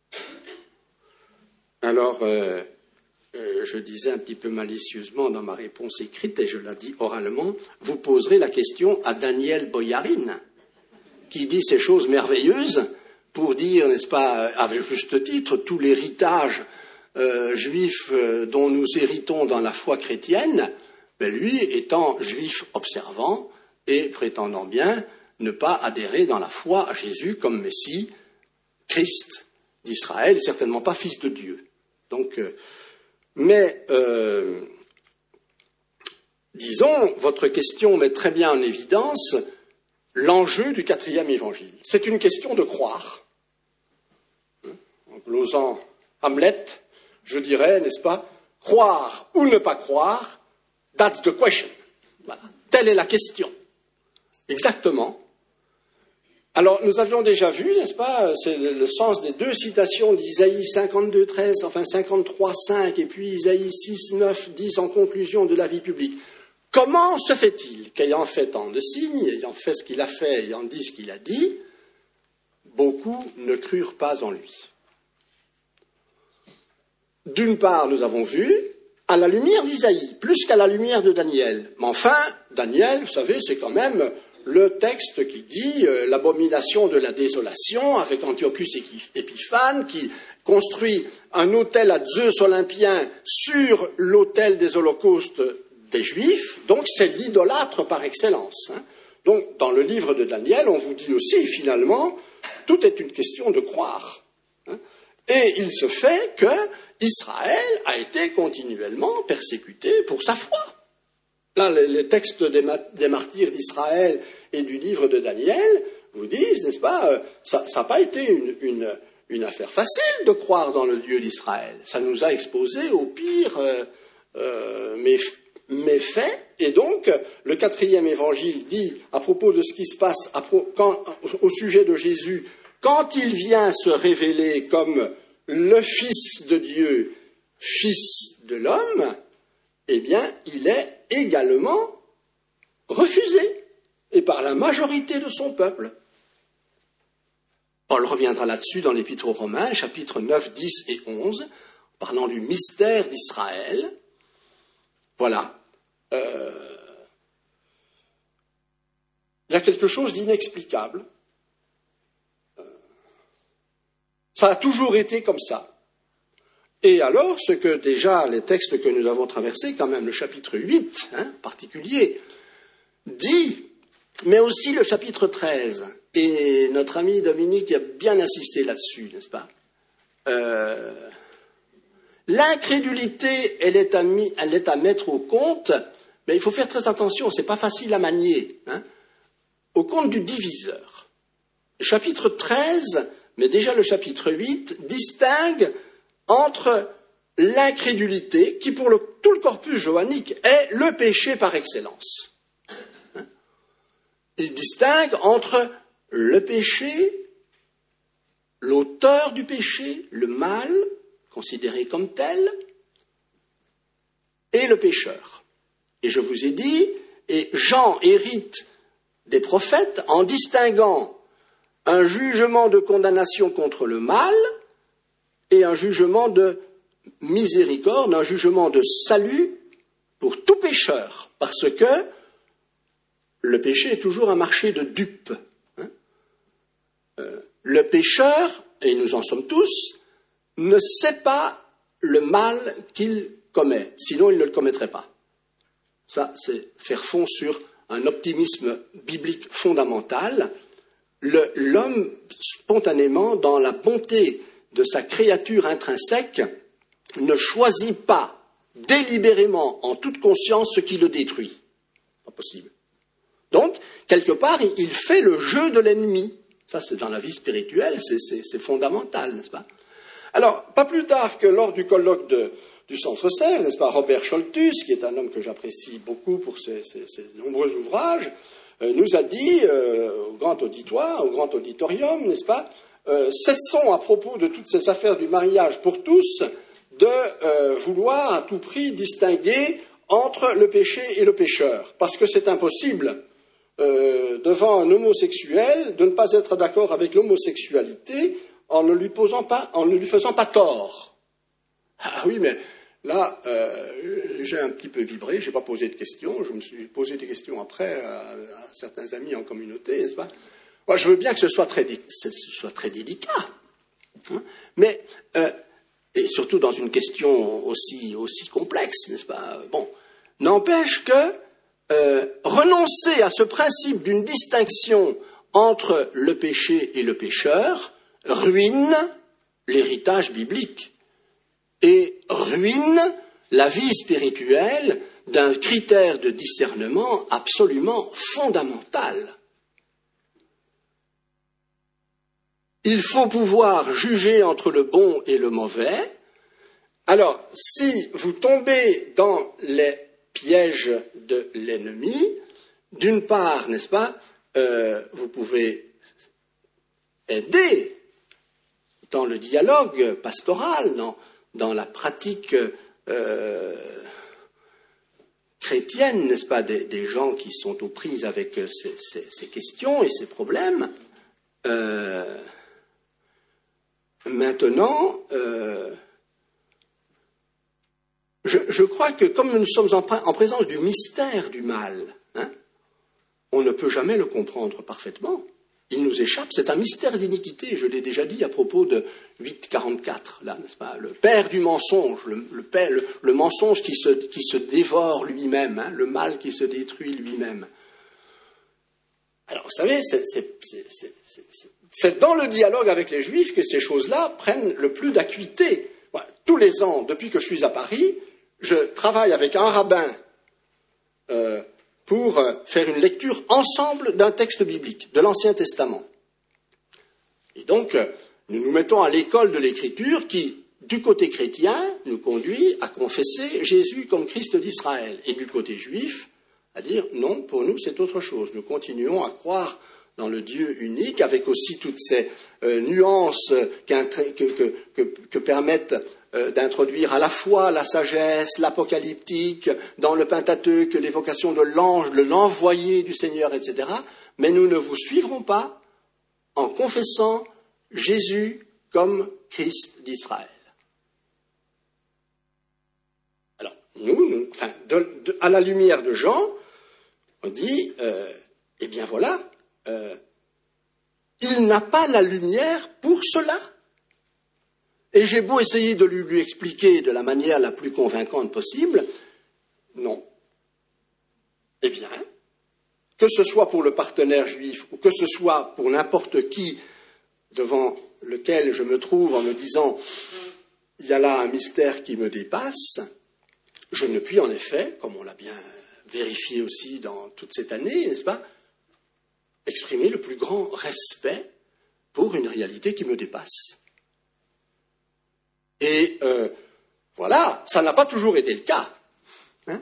Speaker 1: Alors, je disais un petit peu malicieusement dans ma réponse écrite, et je la dis oralement, vous poserez la question à Daniel Boyarin, qui dit ces choses merveilleuses pour dire, n'est-ce pas, avec juste titre, tout l'héritage juif dont nous héritons dans la foi chrétienne, ben lui étant juif observant et prétendant bien ne pas adhérer dans la foi à Jésus comme Messie, Christ d'Israël, certainement pas fils de Dieu. Donc, disons, votre question met très bien en évidence l'enjeu du 4e évangile. C'est une question de croire. En glosant Hamlet, je dirais, n'est-ce pas, croire ou ne pas croire, that's the question. Voilà. Telle est la question. Exactement. Alors, nous avions déjà vu, n'est-ce pas, c'est le sens des deux citations d'Isaïe 52, 13, enfin 53, 5, et puis Isaïe 6, 9, 10 en conclusion de la vie publique. Comment se fait-il qu'ayant fait tant de signes, ayant fait ce qu'il a fait, ayant dit ce qu'il a dit, beaucoup ne crurent pas en lui? D'une part, nous avons vu, à la lumière d'Isaïe, plus qu'à la lumière de Daniel. Mais enfin, Daniel, vous savez, c'est quand même le texte qui dit l'abomination de la désolation avec Antiochus Épiphane qui construit un autel à Zeus olympien sur l'autel des holocaustes des Juifs. Donc c'est l'idolâtre par excellence. Donc dans le livre de Daniel, on vous dit aussi finalement, tout est une question de croire. Et il se fait que Israël a été continuellement persécuté pour sa foi. Là, les textes des martyrs d'Israël et du livre de Daniel vous disent, n'est-ce pas, ça n'a pas été une affaire facile de croire dans le Dieu d'Israël. Ça nous a exposés aux pires méfaits. Et donc, le 4e évangile dit, à propos de ce qui se passe au sujet de Jésus, quand il vient se révéler comme le Fils de Dieu, Fils de l'homme, eh bien, il est également refusé, et par la majorité de son peuple. Paul reviendra là-dessus dans l'Épître aux Romains, chapitres 9, 10 et 11, parlant du mystère d'Israël. Voilà. Il y a quelque chose d'inexplicable. Ça a toujours été comme ça. Et alors, ce que déjà les textes que nous avons traversés, quand même le chapitre 8, particulier, dit, mais aussi le chapitre 13, et notre ami Dominique a bien insisté là-dessus, n'est-ce pas? L'incrédulité, elle est à mettre au compte Mais il faut faire très attention, ce n'est pas facile à manier, hein, au compte du diviseur. Le chapitre 13, mais déjà le chapitre 8, distingue entre l'incrédulité, qui pour tout le corpus johannique est le péché par excellence. Hein. Il distingue entre le péché, l'auteur du péché, le mal, considéré comme tel, et le pécheur. Et je vous ai dit, et Jean hérite des prophètes en distinguant un jugement de condamnation contre le mal et un jugement de miséricorde, un jugement de salut pour tout pécheur, parce que le péché est toujours un marché de dupes. Hein. Le pécheur, et nous en sommes tous, ne sait pas le mal qu'il commet, sinon il ne le commettrait pas. Ça, c'est faire fond sur un optimisme biblique fondamental. L'homme, spontanément, dans la bonté de sa créature intrinsèque, ne choisit pas délibérément, en toute conscience, ce qui le détruit. Pas possible. Donc, quelque part, il fait le jeu de l'ennemi. Ça, c'est dans la vie spirituelle, c'est fondamental, n'est-ce pas? Alors, pas plus tard que lors du colloque du Centre Sèvres, n'est-ce pas, Robert Scholtus, qui est un homme que j'apprécie beaucoup pour ses nombreux ouvrages, nous a dit au grand auditoire, au grand auditorium, n'est-ce pas, cessons à propos de toutes ces affaires du mariage pour tous de vouloir à tout prix distinguer entre le péché et le pécheur, parce que c'est impossible devant un homosexuel de ne pas être d'accord avec l'homosexualité en ne lui faisant pas tort. Ah oui, mais là, j'ai un petit peu vibré, je n'ai pas posé de questions, je me suis posé des questions après à certains amis en communauté, n'est-ce pas? Moi, je veux bien que ce soit très délicat, hein, mais, et surtout dans une question aussi complexe, n'est-ce pas? Bon, n'empêche que renoncer à ce principe d'une distinction entre le péché et le pécheur ruine l'héritage biblique et ruine la vie spirituelle d'un critère de discernement absolument fondamental. Il faut pouvoir juger entre le bon et le mauvais. Alors, si vous tombez dans les pièges de l'ennemi, d'une part, n'est-ce pas, vous pouvez aider dans le dialogue pastoral, dans la pratique chrétienne, n'est-ce pas, des gens qui sont aux prises avec ces questions et ces problèmes. Maintenant, je crois que comme nous sommes en présence du mystère du mal, hein, on ne peut jamais le comprendre parfaitement. Il nous échappe, c'est un mystère d'iniquité, je l'ai déjà dit à propos de 8,44, là, n'est-ce pas, le père du mensonge, le mensonge qui se dévore lui-même, hein, le mal qui se détruit lui-même. Alors, vous savez, c'est dans le dialogue avec les Juifs que ces choses-là prennent le plus d'acuité. Voilà, tous les ans, depuis que je suis à Paris, je travaille avec un rabbin pour faire une lecture ensemble d'un texte biblique, de l'Ancien Testament. Et donc, nous nous mettons à l'école de l'Écriture qui, du côté chrétien, nous conduit à confesser Jésus comme Christ d'Israël, et du côté juif, à dire non, pour nous c'est autre chose. Nous continuons à croire dans le Dieu unique, avec aussi toutes ces nuances que permettent d'introduire à la fois la sagesse, l'apocalyptique, dans le Pentateuque, l'évocation de l'ange, de l'envoyé du Seigneur, etc. Mais nous ne vous suivrons pas en confessant Jésus comme Christ d'Israël. Alors, à la lumière de Jean, on dit, eh bien voilà, il n'a pas la lumière pour cela. Et j'ai beau essayer de lui expliquer de la manière la plus convaincante possible, non. Eh bien, que ce soit pour le partenaire juif ou que ce soit pour n'importe qui devant lequel je me trouve en me disant « il y a là un mystère qui me dépasse », je ne puis en effet, comme on l'a bien vérifié aussi dans toute cette année, n'est-ce pas, exprimer le plus grand respect pour une réalité qui me dépasse. Et voilà, ça n'a pas toujours été le cas. Hein.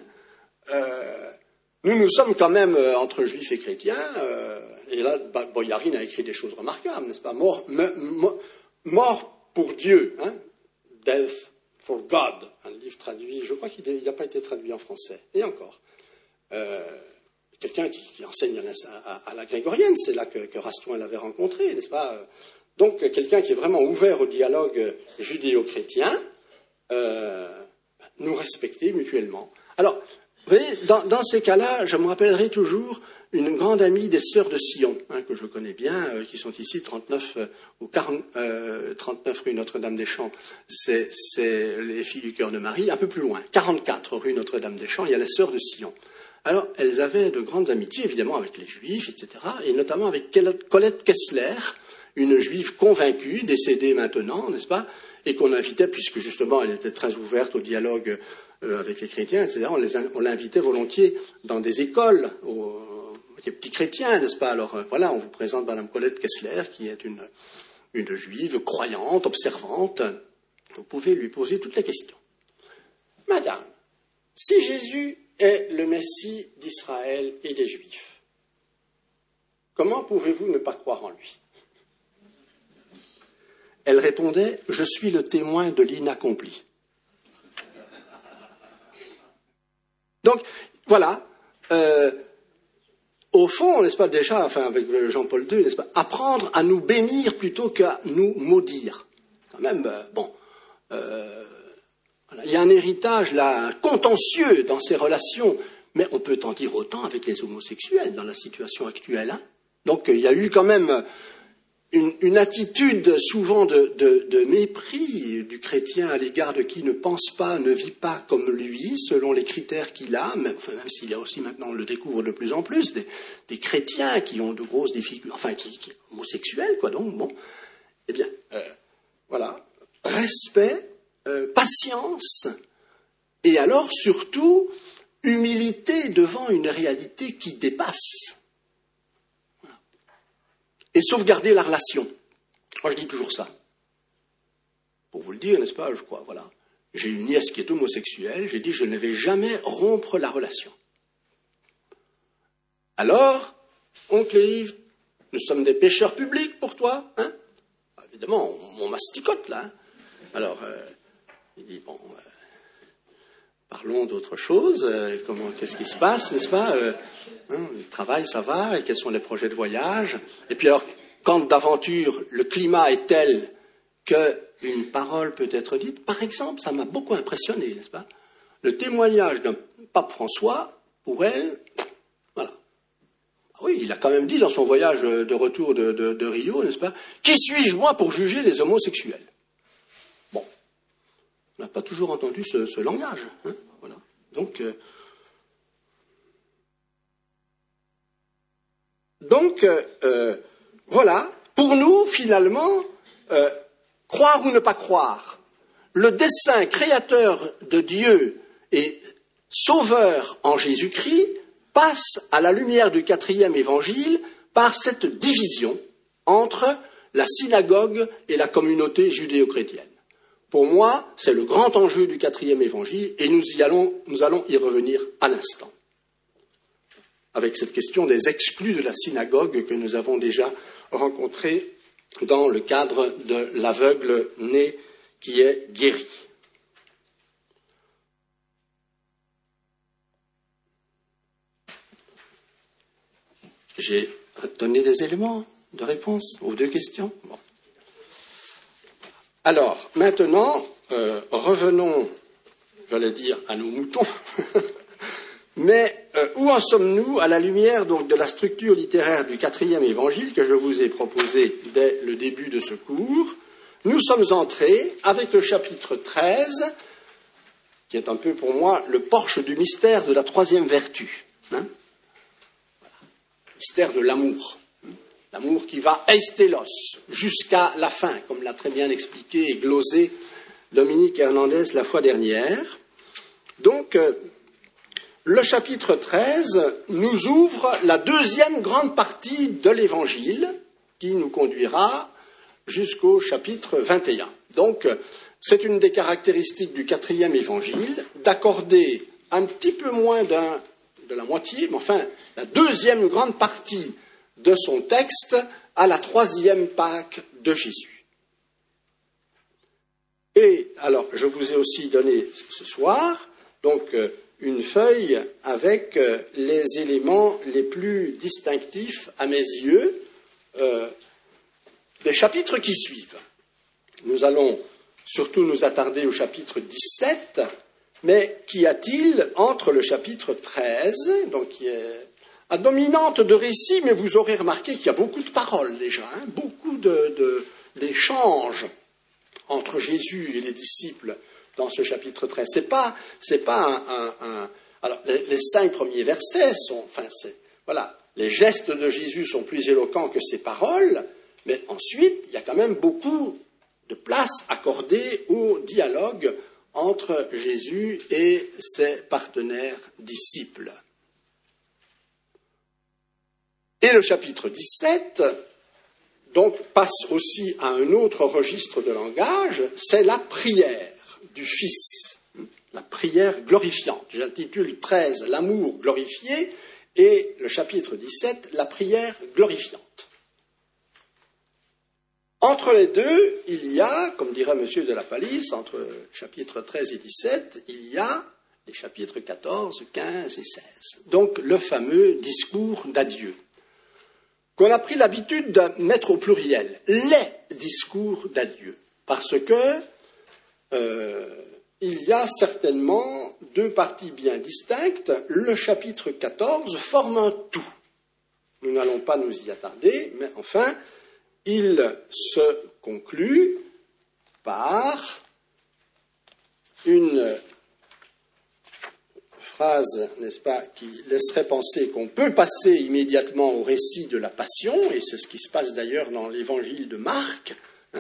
Speaker 1: Nous sommes quand même entre juifs et chrétiens, et là, Boyarin a écrit des choses remarquables, n'est-ce pas, mort pour Dieu, hein, Death for God, un livre traduit, je crois qu'il n'a pas été traduit en français, et encore. Quelqu'un qui enseigne à la grégorienne, c'est là que Rastoin l'avait rencontré, n'est-ce pas? Donc, quelqu'un qui est vraiment ouvert au dialogue judéo-chrétien, nous respecter mutuellement. Alors, vous voyez, dans ces cas-là, je me rappellerai toujours une grande amie des Sœurs de Sion, hein, que je connais bien, qui sont ici, 39 rue Notre-Dame-des-Champs, c'est les filles du Cœur de Marie, un peu plus loin, 44 rue Notre-Dame-des-Champs, il y a les Sœurs de Sion. Alors, elles avaient de grandes amitiés, évidemment, avec les Juifs, etc., et notamment avec Colette Kessler, une Juive convaincue, décédée maintenant, n'est-ce pas, et qu'on invitait, puisque justement elle était très ouverte au dialogue avec les chrétiens, etc., on l'invitait volontiers dans des écoles, des petits chrétiens, n'est-ce pas? Alors voilà, on vous présente Madame Colette Kessler, qui est une Juive croyante, observante. Vous pouvez lui poser toutes les questions. Madame, si Jésus est le Messie d'Israël et des Juifs, comment pouvez-vous ne pas croire en lui? Elle répondait « Je suis le témoin de l'inaccompli ». Donc, voilà, au fond, n'est-ce pas, déjà, enfin, avec Jean-Paul II, n'est-ce pas, apprendre à nous bénir plutôt qu'à nous maudire. Quand même, voilà, il y a un héritage, là, contentieux dans ces relations, mais on peut en dire autant avec les homosexuels dans la situation actuelle. Hein. Donc, il y a eu quand même une attitude souvent de mépris du chrétien à l'égard de qui ne pense pas, ne vit pas comme lui, selon les critères qu'il a, même s'il y a aussi maintenant, on le découvre de plus en plus, des chrétiens qui ont de grosses difficultés, enfin, qui homosexuels, quoi, donc, bon. Eh bien, voilà, respect, patience, et alors, surtout, humilité devant une réalité qui dépasse. Et sauvegarder la relation. Moi, je dis toujours ça. Pour vous le dire, n'est-ce pas, je crois, voilà. J'ai une nièce qui est homosexuelle, j'ai dit, je ne vais jamais rompre la relation. Alors, oncle Yves, nous sommes des pécheurs publics pour toi, hein? Évidemment, on masticote, là. Hein. Alors, il dit, bon, parlons d'autre chose, qu'est-ce qui se passe, n'est-ce pas le travail, ça va, et quels sont les projets de voyage? Et puis alors, quand d'aventure, le climat est tel qu'une parole peut être dite, par exemple, ça m'a beaucoup impressionné, n'est-ce pas? Le témoignage d'un pape François, pour elle, voilà. Oui, il a quand même dit dans son voyage de retour de Rio, n'est-ce pas? Qui suis-je, moi, pour juger les homosexuels? Bon, on n'a pas toujours entendu ce langage, hein, voilà. Donc, voilà, pour nous, finalement, croire ou ne pas croire, le dessein créateur de Dieu et sauveur en Jésus-Christ passe à la lumière du 4e évangile par cette division entre la synagogue et la communauté judéo-chrétienne. Pour moi, c'est le grand enjeu du 4e évangile et nous allons y revenir à l'instant. Avec cette question des exclus de la synagogue que nous avons déjà rencontrée dans le cadre de l'aveugle né qui est guéri. J'ai donné des éléments de réponse aux deux questions. Bon. Alors, maintenant, revenons, j'allais dire, à nos moutons. Mais où en sommes-nous à la lumière donc de la structure littéraire du 4e évangile que je vous ai proposé dès le début de ce cours? Nous sommes entrés avec le chapitre 13, qui est un peu pour moi le porche du mystère de la 3e vertu. Hein, voilà. Mystère de l'amour. L'amour qui va eistelos jusqu'à la fin, comme l'a très bien expliqué et glosé Dominique Hernandez la fois dernière. Donc, le chapitre 13 nous ouvre la deuxième grande partie de l'Évangile qui nous conduira jusqu'au chapitre 21. Donc, c'est une des caractéristiques du quatrième Évangile d'accorder un petit peu moins de la moitié, mais enfin la deuxième grande partie de son texte à la troisième Pâque de Jésus. Et alors, je vous ai aussi donné ce soir donc une feuille avec les éléments les plus distinctifs à mes yeux des chapitres qui suivent. Nous allons surtout nous attarder au chapitre 17, mais qu'y a-t-il entre le chapitre 13, donc qui est à dominante de récit, mais vous aurez remarqué qu'il y a beaucoup de paroles déjà, beaucoup d'échanges entre Jésus et les disciples dans ce chapitre 13. C'est pas alors, les 5 premiers versets sont, voilà, les gestes de Jésus sont plus éloquents que ses paroles, mais ensuite, il y a quand même beaucoup de place accordée au dialogue entre Jésus et ses partenaires disciples. Et le chapitre 17, donc, passe aussi à un autre registre de langage, c'est la prière du Fils, la prière glorifiante. J'intitule 13 l'amour glorifié et le chapitre 17 la prière glorifiante. Entre les deux, il y a, comme dirait M. de la Palisse, entre chapitres 13 et 17, il y a les chapitres 14, 15 et 16. Donc le fameux discours d'adieu, qu'on a pris l'habitude de mettre au pluriel, les discours d'adieu, parce que il y a certainement deux parties bien distinctes. Le chapitre 14 forme un tout. Nous n'allons pas nous y attarder, mais enfin, il se conclut par une phrase, n'est-ce pas, qui laisserait penser qu'on peut passer immédiatement au récit de la Passion, et c'est ce qui se passe d'ailleurs dans l'évangile de Marc.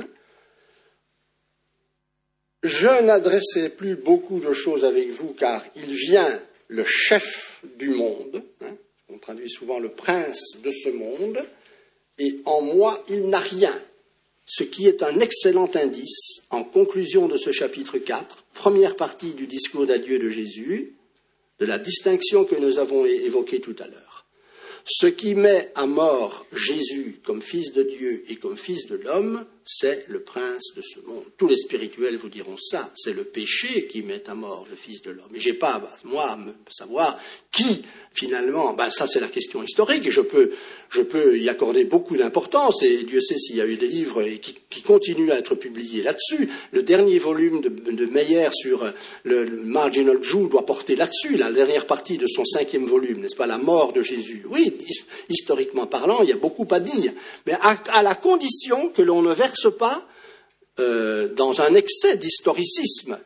Speaker 1: Je n'adresserai plus beaucoup de choses avec vous, car il vient le chef du monde, on traduit souvent le prince de ce monde, et en moi il n'a rien, ce qui est un excellent indice en conclusion de ce chapitre 4, première partie du discours d'adieu de Jésus, de la distinction que nous avons évoquée tout à l'heure. Ce qui met à mort Jésus comme fils de Dieu et comme fils de l'homme, c'est le prince de ce monde. Tous les spirituels vous diront ça, c'est le péché qui met à mort le fils de l'homme. Et j'ai pas, moi, à me savoir qui, finalement, ça c'est la question historique, et je peux y accorder beaucoup d'importance, et Dieu sait s'il y a eu des livres qui continuent à être publiés là-dessus. Le dernier volume de Meyer sur le Marginal Jew doit porter là-dessus, la dernière partie de son 5e volume, n'est-ce pas, la mort de Jésus. Oui, historiquement parlant, il y a beaucoup à dire, mais à la condition que l'on ne verse pas dans un excès d'historicisme.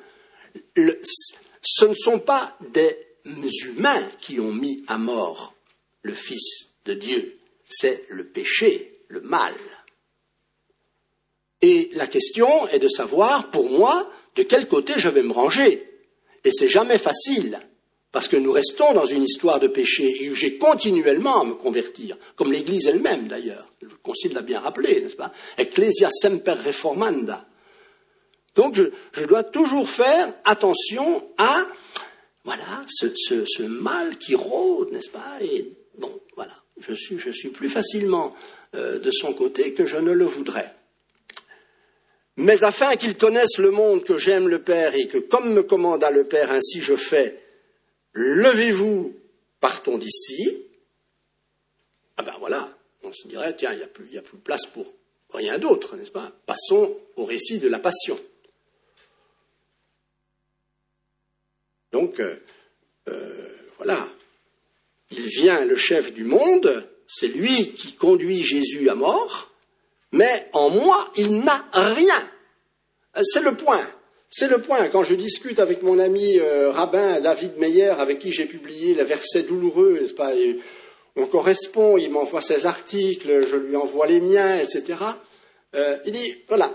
Speaker 1: Ce ne sont pas des humains qui ont mis à mort le Fils de Dieu, c'est le péché, le mal. Et la question est de savoir, pour moi, de quel côté je vais me ranger. Et c'est jamais facile. Parce que nous restons dans une histoire de péché et j'ai continuellement à me convertir, comme l'Église elle-même d'ailleurs. Le Concile l'a bien rappelé, n'est-ce pas? Ecclesia semper reformanda. Donc je dois toujours faire attention à voilà ce mal qui rôde, n'est-ce pas? Et bon, voilà, je suis plus facilement de son côté que je ne le voudrais. Mais afin qu'ils connaissent le monde que j'aime le Père et que comme me commanda le Père, ainsi je fais. Levez-vous, partons d'ici. Ah ben voilà, on se dirait, tiens, il n'y a plus de place pour rien d'autre, n'est-ce pas? Passons au récit de la Passion. Donc, voilà, il vient le chef du monde, c'est lui qui conduit Jésus à mort, mais en moi, il n'a rien. C'est le point. C'est le point. Quand je discute avec mon ami rabbin David Meyer, avec qui j'ai publié les versets douloureux, n'est-ce pas, et on correspond, il m'envoie ses articles, je lui envoie les miens, etc. Il dit, voilà,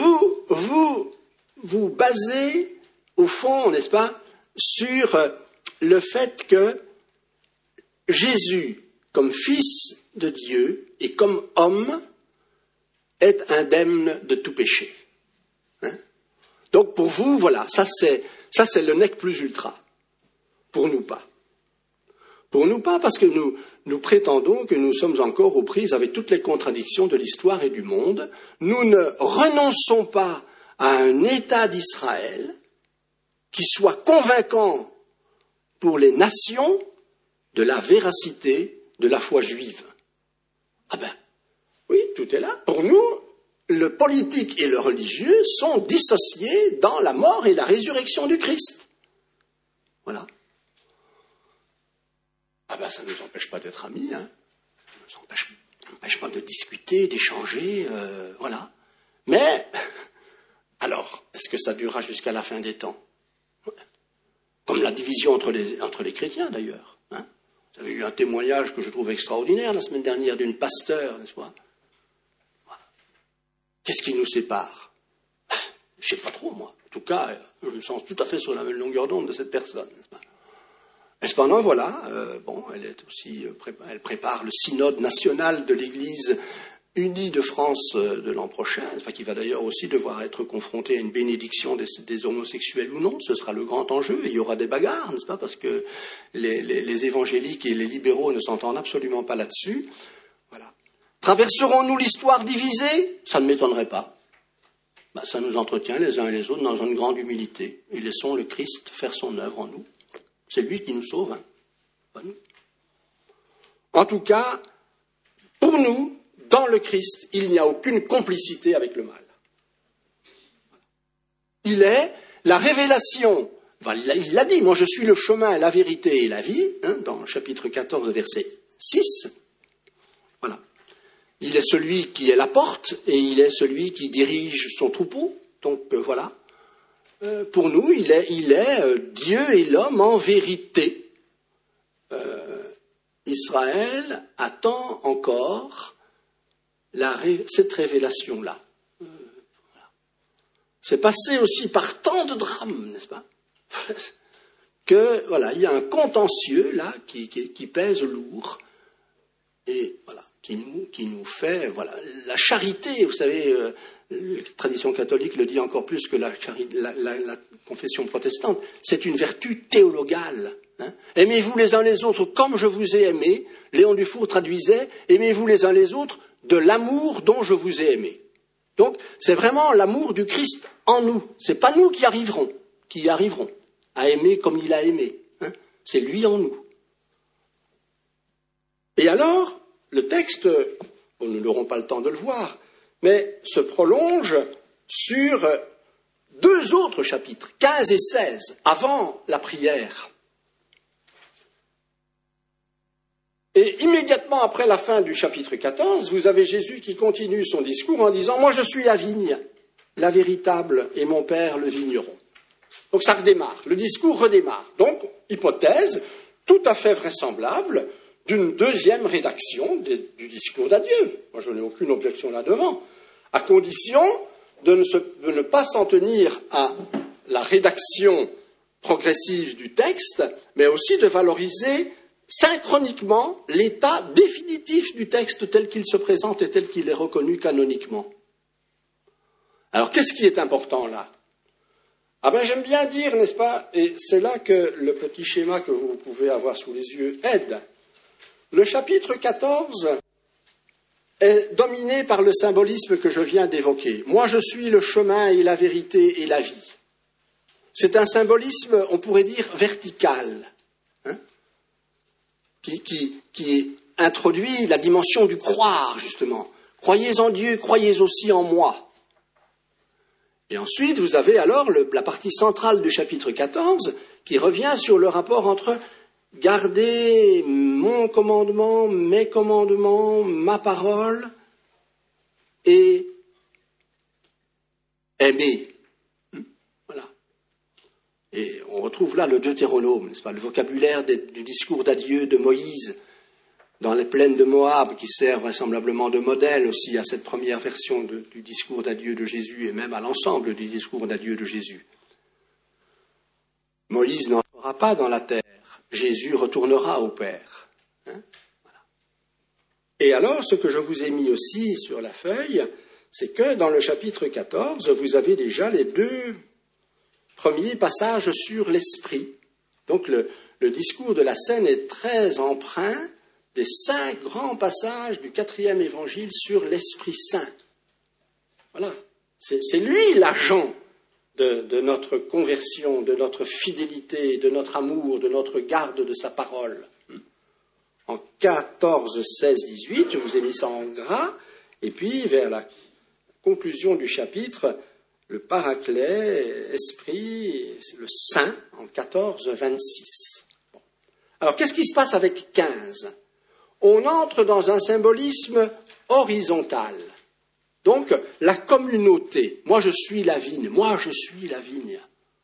Speaker 1: vous basez, au fond, n'est-ce pas, sur le fait que Jésus, comme Fils de Dieu et comme homme, est indemne de tout péché. Hein? Donc pour vous, voilà, ça c'est le nec plus ultra. Pour nous pas. Pour nous pas parce que nous prétendons que nous sommes encore aux prises avec toutes les contradictions de l'histoire et du monde. Nous ne renonçons pas à un État d'Israël qui soit convaincant pour les nations de la véracité de la foi juive. Ah ben, oui, tout est là. Pour nous, le politique et le religieux sont dissociés dans la mort et la résurrection du Christ. Voilà. Ah ben, ça ne nous empêche pas d'être amis, hein. Ça ne nous empêche pas de discuter, d'échanger, voilà. Mais, alors, est-ce que ça durera jusqu'à la fin des temps? Comme la division entre les chrétiens, d'ailleurs. Hein. Vous avez eu un témoignage que je trouve extraordinaire la semaine dernière d'une pasteur, n'est-ce pas? Voilà. Qu'est-ce qui nous sépare? Je ne sais pas trop, moi. En tout cas, je me sens tout à fait sur la même longueur d'onde de cette personne, n'est-ce pas? Et cependant, voilà, elle prépare le synode national de l'Église unie de France de l'an prochain, qui va d'ailleurs aussi devoir être confronté à une bénédiction des homosexuels ou non. Ce sera le grand enjeu. Et il y aura des bagarres, n'est-ce pas, parce que les évangéliques et les libéraux ne s'entendent absolument pas là-dessus. Voilà. Traverserons-nous l'histoire divisée? Ça ne m'étonnerait pas. Ça nous entretient les uns et les autres dans une grande humilité. Et laissons le Christ faire son œuvre en nous. C'est lui qui nous sauve, hein, pas nous. En tout cas, pour nous, dans le Christ, il n'y a aucune complicité avec le mal. Il est la révélation, il l'a dit, moi je suis le chemin, la vérité et la vie, hein, dans le chapitre 14, verset 6. Voilà. Il est celui qui est la porte et il est celui qui dirige son troupeau. Donc voilà. Pour nous, il est Dieu et l'homme en vérité. Israël attend encore cette révélation-là. Voilà. C'est passé aussi par tant de drames, n'est-ce pas? Que voilà, il y a un contentieux là qui pèse lourd et voilà, qui nous fait voilà la charité, vous savez. La tradition catholique le dit encore plus que la confession protestante, c'est une vertu théologale. Hein. Aimez-vous les uns les autres comme je vous ai aimé. Léon Dufour traduisait « Aimez-vous les uns les autres de l'amour dont je vous ai aimé ». Donc, c'est vraiment l'amour du Christ en nous. Ce n'est pas nous qui arriverons à aimer comme il a aimé. Hein. C'est lui en nous. Et alors, le texte, nous n'aurons pas le temps de le voir, mais se prolonge sur 2 autres chapitres, 15 et 16, avant la prière. Et immédiatement après la fin du chapitre 14, vous avez Jésus qui continue son discours en disant « Moi je suis la vigne, la véritable, et mon Père le vigneron ». Donc ça redémarre, le discours redémarre. Donc, hypothèse tout à fait vraisemblable d'une deuxième rédaction du discours d'adieu. Moi, je n'ai aucune objection là-devant, à condition de ne pas s'en tenir à la rédaction progressive du texte, mais aussi de valoriser synchroniquement l'état définitif du texte tel qu'il se présente et tel qu'il est reconnu canoniquement. Alors, qu'est-ce qui est important là? Ah ben, j'aime bien dire, n'est-ce pas, et c'est là que le petit schéma que vous pouvez avoir sous les yeux aide. Le chapitre 14 est dominé par le symbolisme que je viens d'évoquer. Moi, je suis le chemin et la vérité et la vie. C'est un symbolisme, on pourrait dire, vertical, hein, qui introduit la dimension du croire, justement. Croyez en Dieu, croyez aussi en moi. Et ensuite, vous avez alors la partie centrale du chapitre 14 qui revient sur le rapport entre garder mon commandement, mes commandements, ma parole et aimer. Voilà. Et on retrouve là le Deutéronome, n'est-ce pas, le vocabulaire du discours d'adieu de Moïse dans les plaines de Moab, qui sert vraisemblablement de modèle aussi à cette première version du discours d'adieu de Jésus et même à l'ensemble du discours d'adieu de Jésus. Moïse n'entrera pas dans la terre Jésus retournera au Père. Hein, voilà. Et alors, ce que je vous ai mis aussi sur la feuille, c'est que dans le chapitre 14, vous avez déjà les 2 premiers passages sur l'Esprit. Donc le discours de la scène est très empreint des 5 grands passages du 4e évangile sur l'Esprit Saint. Voilà, c'est lui l'agent de notre conversion, de notre fidélité, de notre amour, de notre garde de sa parole. En 14, 16, 18, je vous ai mis ça en gras, et puis vers la conclusion du chapitre, le Paraclet, Esprit, le Saint, en 14, 26. Bon. Alors, qu'est-ce qui se passe avec 15 ? On entre dans un symbolisme horizontal. Donc, la communauté. Moi, je suis la vigne. Moi, je suis la vigne.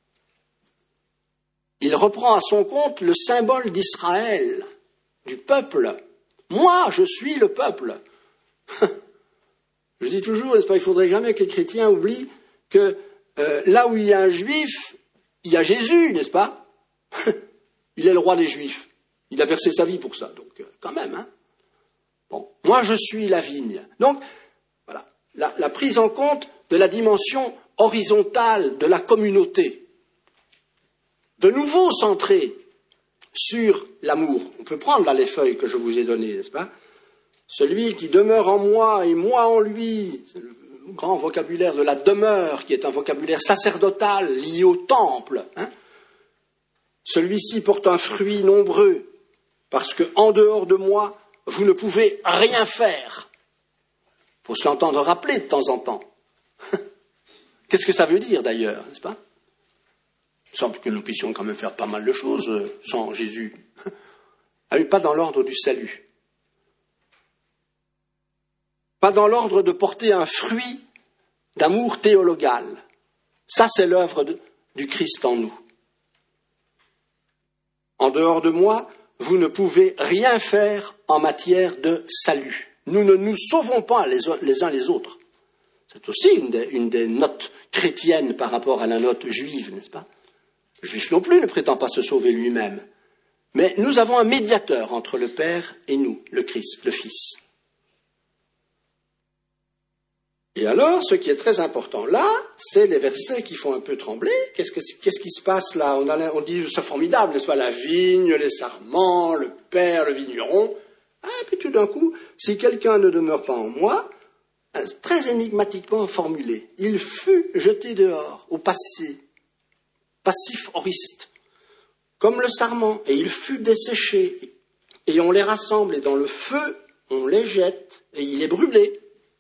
Speaker 1: Il reprend à son compte le symbole d'Israël, du peuple. Moi, je suis le peuple. Je dis toujours, n'est-ce pas, il ne faudrait jamais que les chrétiens oublient que là où il y a un juif, il y a Jésus, n'est-ce pas? Il est le roi des juifs. Il a versé sa vie pour ça, donc quand même. Hein. Bon, moi, je suis la vigne. Donc, voilà, la prise en compte de la dimension horizontale de la communauté. De nouveau centrée sur l'amour. On peut prendre là les feuilles que je vous ai données, n'est-ce pas? Celui qui demeure en moi et moi en lui, c'est le grand vocabulaire de la demeure, qui est un vocabulaire sacerdotal lié au temple. Hein. Celui-ci porte un fruit nombreux, parce que en dehors de moi, vous ne pouvez rien faire. Il faut se l'entendre rappeler de temps en temps. Qu'est-ce que ça veut dire d'ailleurs, n'est-ce pas? Il semble que nous puissions quand même faire pas mal de choses sans Jésus. Mais pas dans l'ordre du salut. Pas dans l'ordre de porter un fruit d'amour théologal. Ça, c'est l'œuvre du Christ en nous. En dehors de moi, vous ne pouvez rien faire en matière de salut. Nous ne nous sauvons pas les uns les autres. C'est aussi une des notes chrétiennes par rapport à la note juive, n'est-ce pas? Le juif non plus ne prétend pas se sauver lui-même. Mais nous avons un médiateur entre le Père et nous, le Christ, le Fils. Et alors, ce qui est très important là, c'est les versets qui font un peu trembler. Qu'est-ce qui se passe là? On dit, c'est formidable, n'est-ce pas? La vigne, les sarments, le père, le vigneron. Ah, puis tout d'un coup, si quelqu'un ne demeure pas en moi, très énigmatiquement formulé, il fut jeté dehors, au passé, passif aoriste, comme le sarment, et il fut desséché, et on les rassemble, et dans le feu, on les jette, et il est brûlé.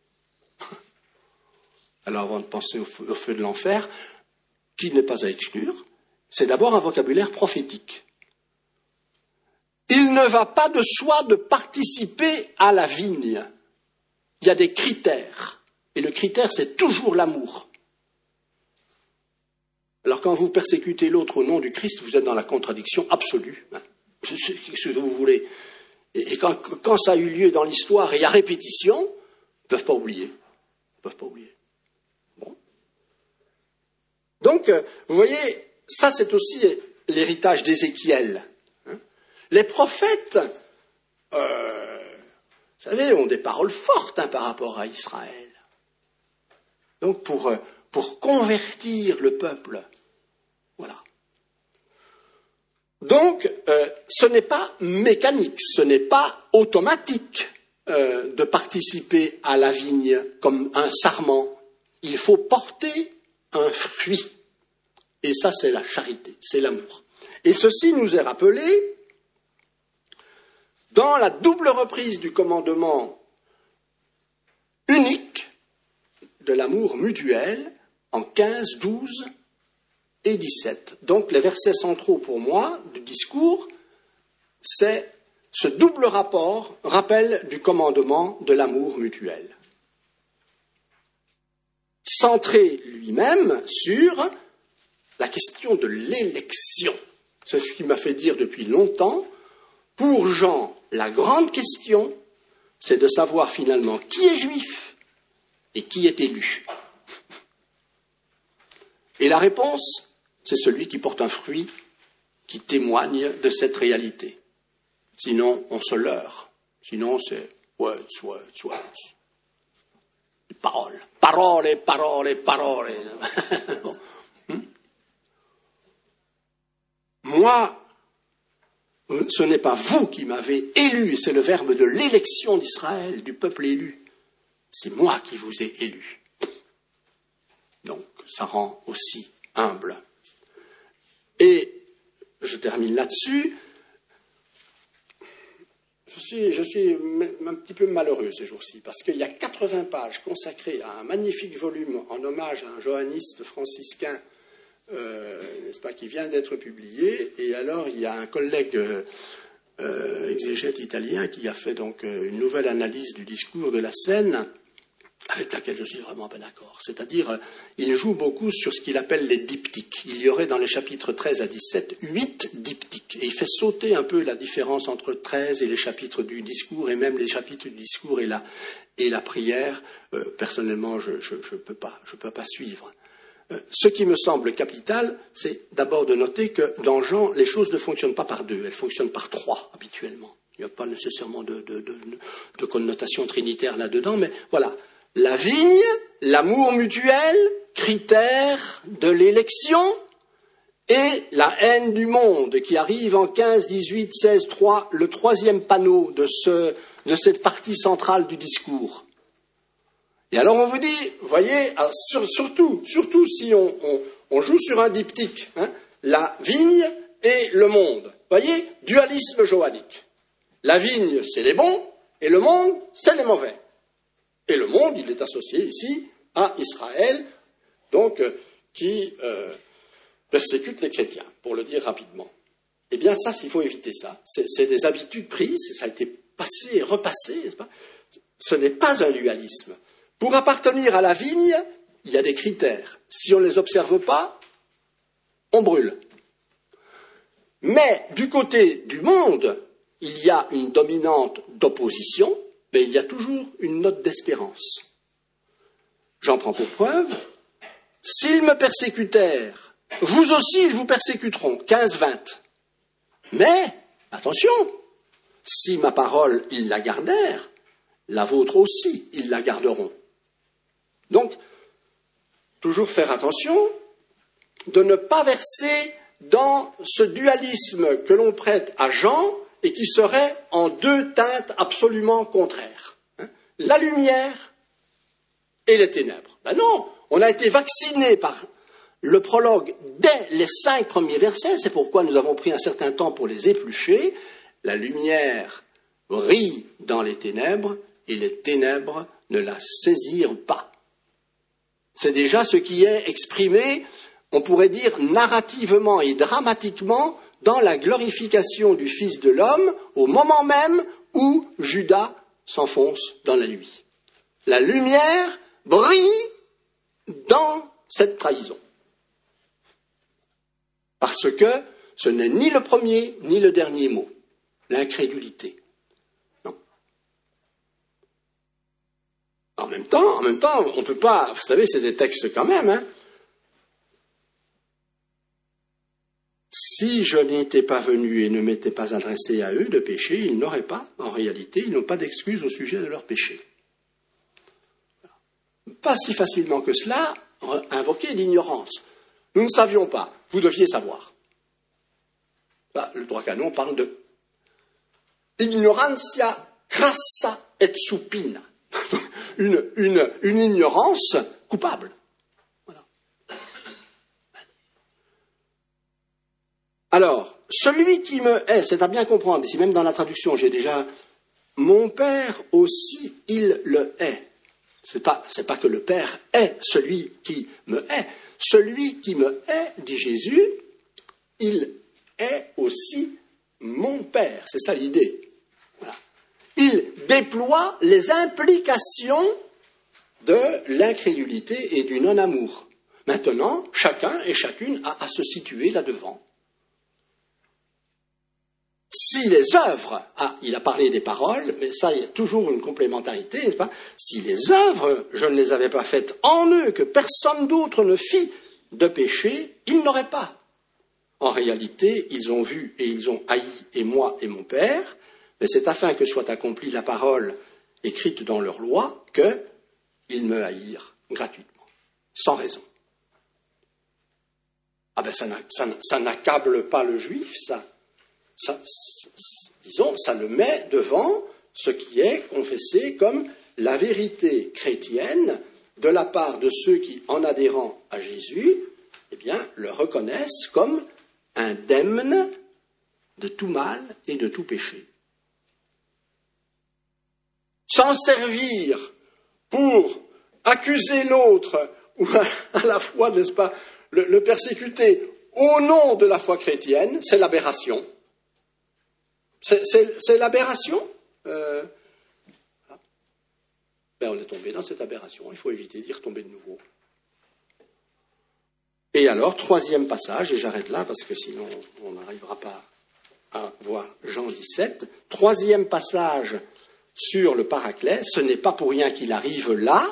Speaker 1: Alors, avant de penser au feu de l'enfer, qui n'est pas à exclure, c'est d'abord un vocabulaire prophétique. Il ne va pas de soi de participer à la vigne. Il y a des critères. Et le critère, c'est toujours l'amour. Alors, quand vous persécutez l'autre au nom du Christ, vous êtes dans la contradiction absolue. C'est ce que vous voulez. Et quand ça a eu lieu dans l'histoire et il y a répétition, ils ne peuvent pas oublier. Ils ne peuvent pas oublier. Bon. Donc, vous voyez, ça c'est aussi l'héritage d'Ézéchiel. Les prophètes, vous savez, ont des paroles fortes par rapport à Israël. Donc, pour convertir le peuple, voilà. Donc, ce n'est pas mécanique, ce n'est pas automatique de participer à la vigne comme un sarment. Il faut porter un fruit. Et ça, c'est la charité, c'est l'amour. Et ceci nous est rappelé dans la double reprise du commandement unique de l'amour mutuel en 15, 12 et 17. Donc les versets centraux pour moi du discours, c'est ce double rappel du commandement de l'amour mutuel. Centré lui-même sur la question de l'élection. C'est ce qui m'a fait dire depuis longtemps, pour Jean, la grande question, c'est de savoir finalement qui est juif et qui est élu. Et la réponse, c'est celui qui porte un fruit qui témoignent de cette réalité. Sinon, on se leurre. Sinon, c'est words. Paroles. Parole. Bon. Moi, ce n'est pas vous qui m'avez élu, c'est le verbe de l'élection d'Israël, du peuple élu. C'est moi qui vous ai élu. Donc, ça rend aussi humble. Et je termine là-dessus. Je suis un petit peu malheureux ces jours-ci, parce qu'il y a 80 pages consacrées à un magnifique volume en hommage à un johanniste franciscain, n'est-ce pas, qui vient d'être publié, et alors il y a un collègue exégète italien qui a fait donc une nouvelle analyse du discours de la scène, avec laquelle je suis vraiment pas d'accord. C'est-à-dire, il joue beaucoup sur ce qu'il appelle les diptyques. Il y aurait dans les chapitres 13 à 17, 8 diptyques. Et il fait sauter un peu la différence entre 13 et les chapitres du discours, et même les chapitres du discours et la prière. Personnellement, je peux pas suivre. Ce qui me semble capital, c'est d'abord de noter que dans Jean, les choses ne fonctionnent pas par deux, elles fonctionnent par trois, habituellement. Il n'y a pas nécessairement de connotation trinitaire là-dedans, mais voilà. La vigne, l'amour mutuel, critère de l'élection, et la haine du monde qui arrive en 15, 18, 16, 3, le troisième panneau de cette partie centrale du discours. Et alors on vous dit, voyez, surtout si on joue sur un diptyque, hein, la vigne et le monde. Voyez, dualisme johannique. La vigne, c'est les bons, et le monde, c'est les mauvais. Et le monde, il est associé ici à Israël, donc qui persécute les chrétiens, pour le dire rapidement. Eh bien ça, il faut éviter ça. C'est des habitudes prises, ça a été passé et repassé, n'est-ce pas ? Ce n'est pas un dualisme. Pour appartenir à la vigne, il y a des critères. Si on ne les observe pas, on brûle. Mais du côté du monde, il y a une dominante d'opposition, mais il y a toujours une note d'espérance. J'en prends pour preuve, s'ils me persécutèrent, vous aussi ils vous persécuteront, 15-20. Mais, attention, si ma parole ils la gardèrent, la vôtre aussi ils la garderont. Donc, toujours faire attention de ne pas verser dans ce dualisme que l'on prête à Jean, et qui serait en deux teintes absolument contraires. La lumière et les ténèbres. Ben non, on a été vacciné par le prologue dès les 5 premiers versets, c'est pourquoi nous avons pris un certain temps pour les éplucher. La lumière brille dans les ténèbres, et les ténèbres ne la saisirent pas. C'est déjà ce qui est exprimé, on pourrait dire, narrativement et dramatiquement, dans la glorification du Fils de l'homme, au moment même où Judas s'enfonce dans la nuit. La lumière brille dans cette trahison. Parce que ce n'est ni le premier ni le dernier mot. L'incrédulité. Non. En même temps, on ne peut pas, vous savez, c'est des textes quand même, hein. Si je n'étais pas venu et ne m'étais pas adressé à eux de péché, ils n'auraient pas, en réalité, ils n'ont pas d'excuse au sujet de leur péché. Pas si facilement que cela, invoquer l'ignorance. Nous ne savions pas, vous deviez savoir. Là, le droit canon parle de ignorantia crassa et supina, une ignorance coupable. Alors, celui qui me hait, c'est à bien comprendre, ici même dans la traduction, j'ai déjà « mon Père aussi, il le hait ». C'est pas que le Père est celui qui me hait. Celui qui me hait, dit Jésus, il est aussi mon Père. C'est ça l'idée. Voilà. Il déploie les implications de l'incrédulité et du non-amour. Maintenant, chacun et chacune a à se situer là-devant. Si les œuvres, il a parlé des paroles, mais ça, il y a toujours une complémentarité, n'est-ce pas ? Si les œuvres, je ne les avais pas faites en eux, que personne d'autre ne fit de péché, ils n'auraient pas. En réalité, ils ont vu et ils ont haï et moi et mon Père, mais c'est afin que soit accomplie la parole écrite dans leur loi qu'ils me haïrent gratuitement, sans raison. Ah ben ça n'accable pas le juif, disons, ça le met devant ce qui est confessé comme la vérité chrétienne de la part de ceux qui, en adhérant à Jésus, eh bien, le reconnaissent comme indemne de tout mal et de tout péché. S'en servir pour accuser l'autre, ou à la fois, n'est-ce pas, le persécuter au nom de la foi chrétienne, c'est l'aberration. C'est l'aberration. Ben on est tombé dans cette aberration, il faut éviter d'y retomber de nouveau. Et alors, troisième passage, et j'arrête là parce que sinon on n'arrivera pas à voir Jean 17. Troisième passage sur le Paraclet, ce n'est pas pour rien qu'il arrive là.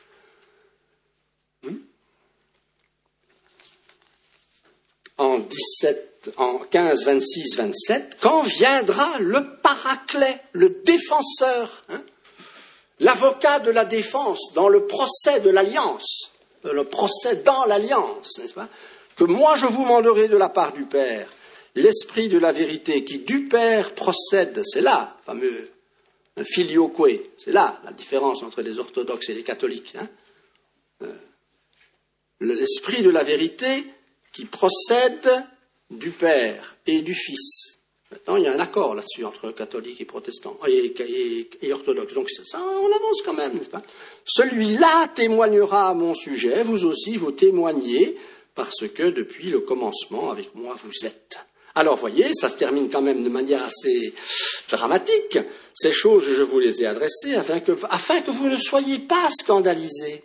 Speaker 1: En 15, 26, 27, quand viendra le Paraclet, le défenseur, l'avocat de la défense dans le procès de l'alliance, le procès dans l'alliance, n'est-ce pas? Que moi je vous manderai de la part du Père, l'Esprit de la vérité qui du Père procède, c'est là, fameux filioque, c'est là la différence entre les orthodoxes et les catholiques. L'Esprit de la vérité qui procède du Père et du Fils. Maintenant, il y a un accord là-dessus entre catholiques et protestants et orthodoxes. Donc ça, on avance quand même, n'est-ce pas? Celui-là témoignera à mon sujet, vous aussi vous témoignez, parce que depuis le commencement, avec moi, vous êtes. Alors, voyez, ça se termine quand même de manière assez dramatique. Ces choses, je vous les ai adressées afin que vous ne soyez pas scandalisés.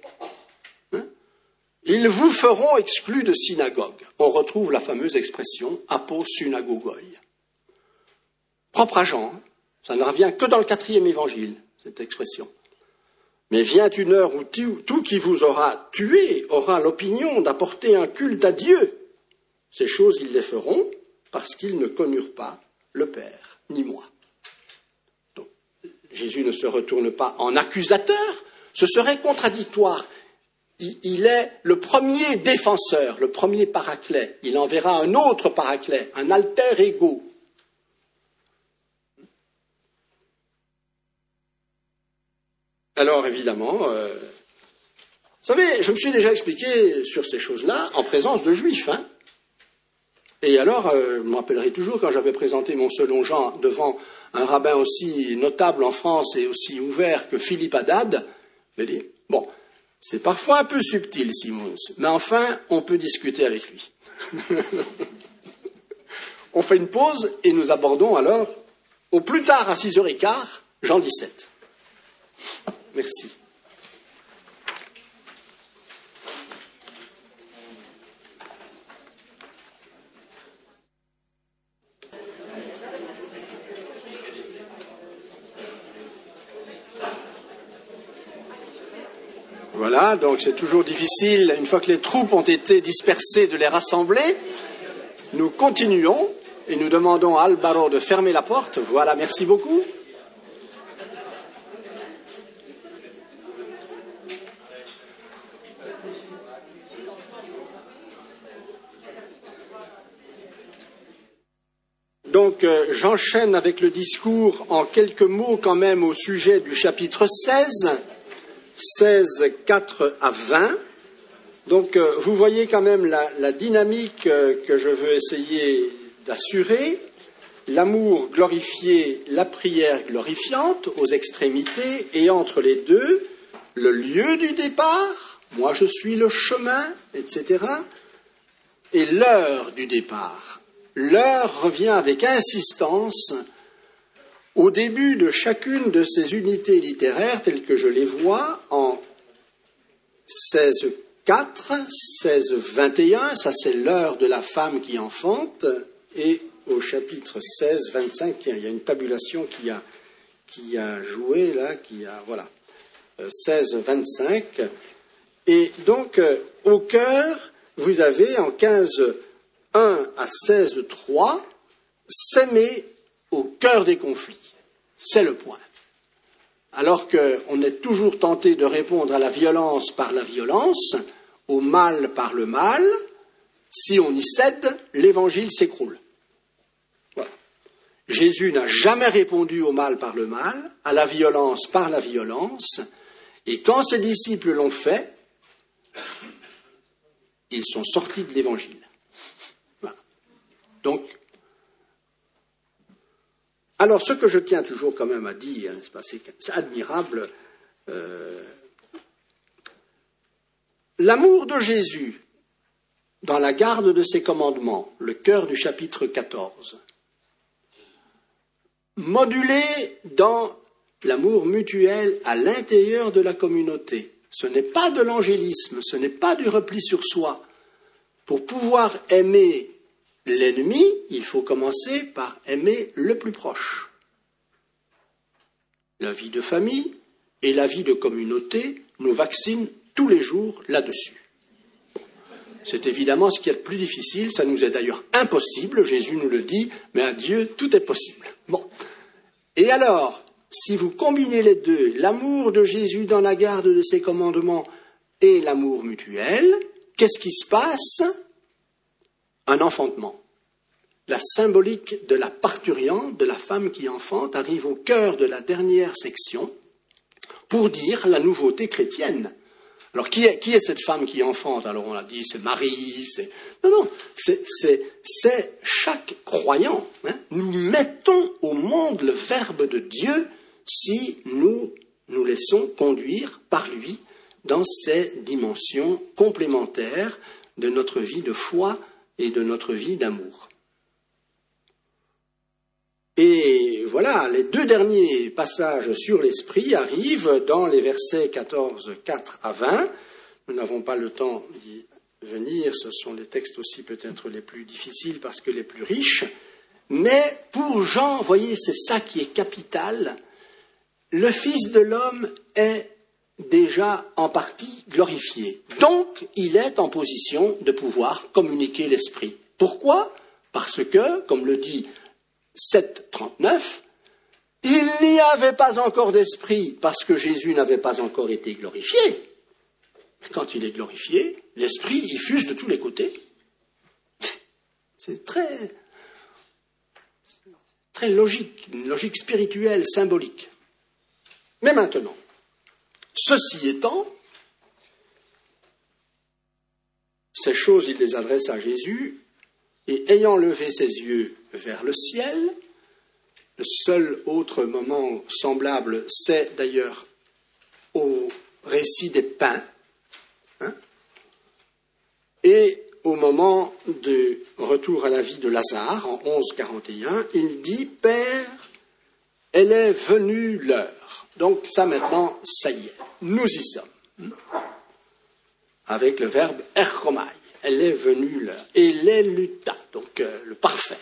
Speaker 1: Ils vous feront exclus de synagogue. On retrouve la fameuse expression aposynagogoi. Propre à Jean, ça ne revient que dans le 4e évangile, cette expression. Mais vient une heure où tout qui vous aura tué aura l'opinion d'apporter un culte à Dieu. Ces choses, ils les feront parce qu'ils ne connurent pas le Père, ni moi. Donc, Jésus ne se retourne pas en accusateur, ce serait contradictoire. Il est le premier défenseur, le premier paraclet. Il enverra un autre paraclet, un alter ego. Alors, évidemment, vous savez, je me suis déjà expliqué sur ces choses-là en présence de juifs. Et alors, je me rappellerai toujours quand j'avais présenté mon second Jean devant un rabbin aussi notable en France et aussi ouvert que Philippe Haddad, je lui ai dit, bon, c'est parfois un peu subtil, Simons, mais enfin, on peut discuter avec lui. On fait une pause et nous abordons alors, au plus tard à 6h15, Jean 17. Merci. Voilà, donc c'est toujours difficile, une fois que les troupes ont été dispersées, de les rassembler. Nous continuons et nous demandons à Albaro de fermer la porte. Voilà, merci beaucoup. Donc, j'enchaîne avec le discours en quelques mots quand même au sujet du chapitre 16, 4 à 20. Donc, vous voyez quand même la dynamique que je veux essayer d'assurer. L'amour glorifié, la prière glorifiante aux extrémités et entre les deux, le lieu du départ, moi je suis le chemin, etc. Et l'heure du départ. L'heure revient avec insistance au début de chacune de ces unités littéraires telles que je les vois en 16.4, 16.21, ça c'est l'heure de la femme qui enfante, et au chapitre 16.25, il y a une tabulation qui a joué là, voilà, 16.25, et donc au cœur, vous avez en 15 1 à 16:3, s'aimer au cœur des conflits. C'est le point. Alors qu'on est toujours tenté de répondre à la violence par la violence, au mal par le mal, si on y cède, l'évangile s'écroule. Voilà. Jésus n'a jamais répondu au mal par le mal, à la violence par la violence, et quand ses disciples l'ont fait, ils sont sortis de l'évangile. Voilà. Donc, alors ce que je tiens toujours quand même à dire, n'est-ce pas, c'est admirable, l'amour de Jésus dans la garde de ses commandements, le cœur du chapitre 14, modulé dans l'amour mutuel à l'intérieur de la communauté. Ce n'est pas de l'angélisme, ce n'est pas du repli sur soi. Pour pouvoir aimer l'ennemi, il faut commencer par aimer le plus proche. La vie de famille et la vie de communauté nous vaccinent tous les jours là-dessus. C'est évidemment ce qui est le plus difficile, ça nous est d'ailleurs impossible, Jésus nous le dit, mais à Dieu tout est possible. Bon. Et alors, si vous combinez les deux, l'amour de Jésus dans la garde de ses commandements et l'amour mutuel, qu'est-ce qui se passe? Un enfantement. La symbolique de la parturiente, de la femme qui enfante, arrive au cœur de la dernière section pour dire la nouveauté chrétienne. Alors, qui est cette femme qui enfante? Alors, on a dit, c'est Marie, Non, c'est chaque croyant. Hein. Nous mettons au monde le Verbe de Dieu si nous nous laissons conduire par lui dans ces dimensions complémentaires de notre vie de foi et de notre vie d'amour. Et voilà, les deux derniers passages sur l'esprit arrivent dans les versets 14, 4 à 20. Nous n'avons pas le temps d'y venir, ce sont les textes aussi peut-être les plus difficiles parce que les plus riches. Mais pour Jean, vous voyez, c'est ça qui est capital. Le Fils de l'homme est déjà en partie glorifié. Donc, il est en position de pouvoir communiquer l'esprit. Pourquoi? Parce que, comme le dit 7.39, il n'y avait pas encore d'esprit parce que Jésus n'avait pas encore été glorifié. Quand il est glorifié, l'esprit y fuse de tous les côtés. C'est très logique, une logique spirituelle, symbolique. Mais maintenant, ceci étant, ces choses, il les adresse à Jésus, et ayant levé ses yeux vers le ciel, le seul autre moment semblable, c'est d'ailleurs au récit des pains, hein, et au moment de retour à la vie de Lazare, en 11:41, il dit « Père, elle est venue l'heure ». Donc ça maintenant, ça y est, nous y sommes. Avec le verbe « erchomai ». Elle est venue l'heure. Eleluta, donc le parfait.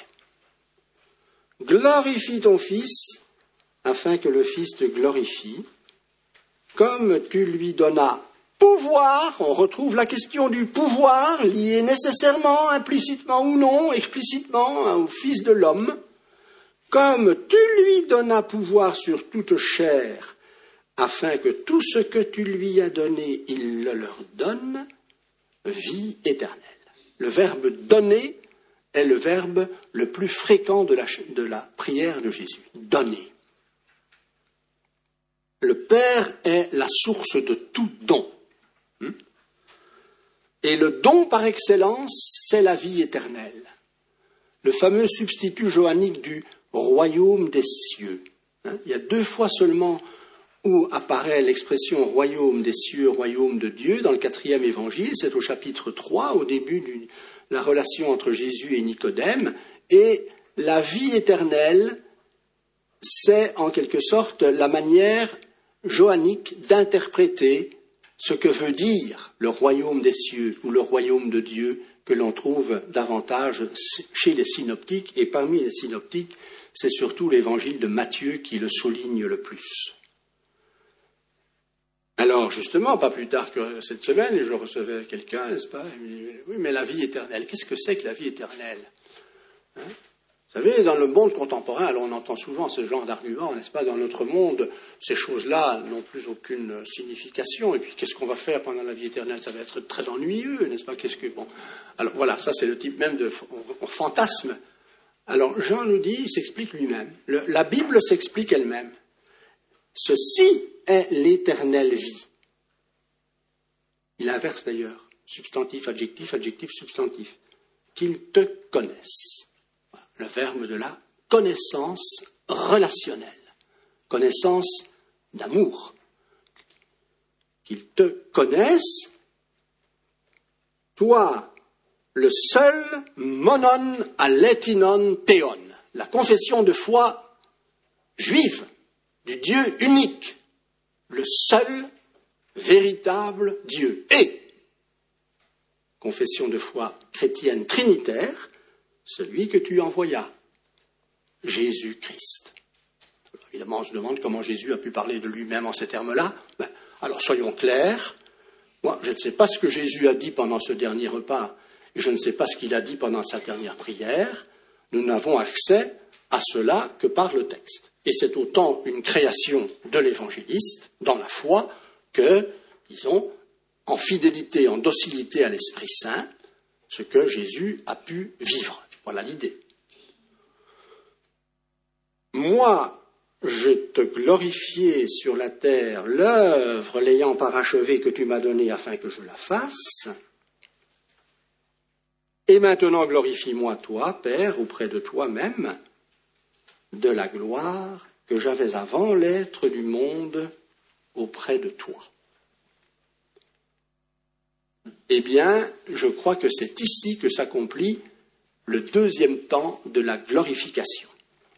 Speaker 1: Glorifie ton Fils, afin que le Fils te glorifie, comme tu lui donnas pouvoir. On retrouve la question du pouvoir, liée nécessairement, implicitement ou non, explicitement au Fils de l'homme, comme tu lui donnas pouvoir sur toute chair, afin que tout ce que tu lui as donné, il le leur donne, vie éternelle. Le verbe donner est le verbe le plus fréquent de la prière de Jésus. Donner. Le Père est la source de tout don. Et le don par excellence, c'est la vie éternelle. Le fameux substitut johannique du royaume des cieux. Il y a 2 fois seulement où apparaît l'expression royaume des cieux, royaume de Dieu, dans le 4e évangile, c'est au chapitre 3, au début de la relation entre Jésus et Nicodème, et la vie éternelle, c'est en quelque sorte la manière johannique d'interpréter ce que veut dire le royaume des cieux ou le royaume de Dieu que l'on trouve davantage chez les synoptiques, et parmi les synoptiques, c'est surtout l'évangile de Matthieu qui le souligne le plus. Alors justement, pas plus tard que cette semaine, je recevais quelqu'un, n'est-ce pas? Il me dit, oui, mais la vie éternelle, qu'est-ce que c'est que la vie éternelle? Hein? Vous savez, dans le monde contemporain, alors on entend souvent ce genre d'arguments, n'est-ce pas? Dans notre monde, ces choses-là n'ont plus aucune signification. Et puis, qu'est-ce qu'on va faire pendant la vie éternelle? Ça va être très ennuyeux, n'est-ce pas? Bon. Alors voilà, ça c'est le type même de fantasme. Alors Jean nous dit, il s'explique lui-même. La Bible s'explique elle-même. Ceci est l'éternelle vie. Il inverse d'ailleurs. Substantif, adjectif, adjectif, substantif. Qu'ils te connaissent. Voilà, le verbe de la connaissance relationnelle. Connaissance d'amour. Qu'ils te connaissent, toi, le seul monon alethinon théon. La confession de foi juive du Dieu unique, le seul véritable Dieu. Et, confession de foi chrétienne trinitaire, celui que tu envoyas, Jésus-Christ. Évidemment, on se demande comment Jésus a pu parler de lui-même en ces termes-là. Alors soyons clairs. Moi, je ne sais pas ce que Jésus a dit pendant ce dernier repas, et je ne sais pas ce qu'il a dit pendant sa dernière prière. Nous n'avons accès à cela que par le texte. Et c'est autant une création de l'évangéliste dans la foi que, disons, en fidélité, en docilité à l'Esprit Saint, ce que Jésus a pu vivre. Voilà l'idée. Moi, je te glorifiais sur la terre l'œuvre l'ayant parachevée que tu m'as donnée afin que je la fasse. Et maintenant glorifie-moi, toi, Père, auprès de toi-même, de la gloire que j'avais avant l'être du monde auprès de toi. Eh bien, je crois que c'est ici que s'accomplit le deuxième temps de la glorification.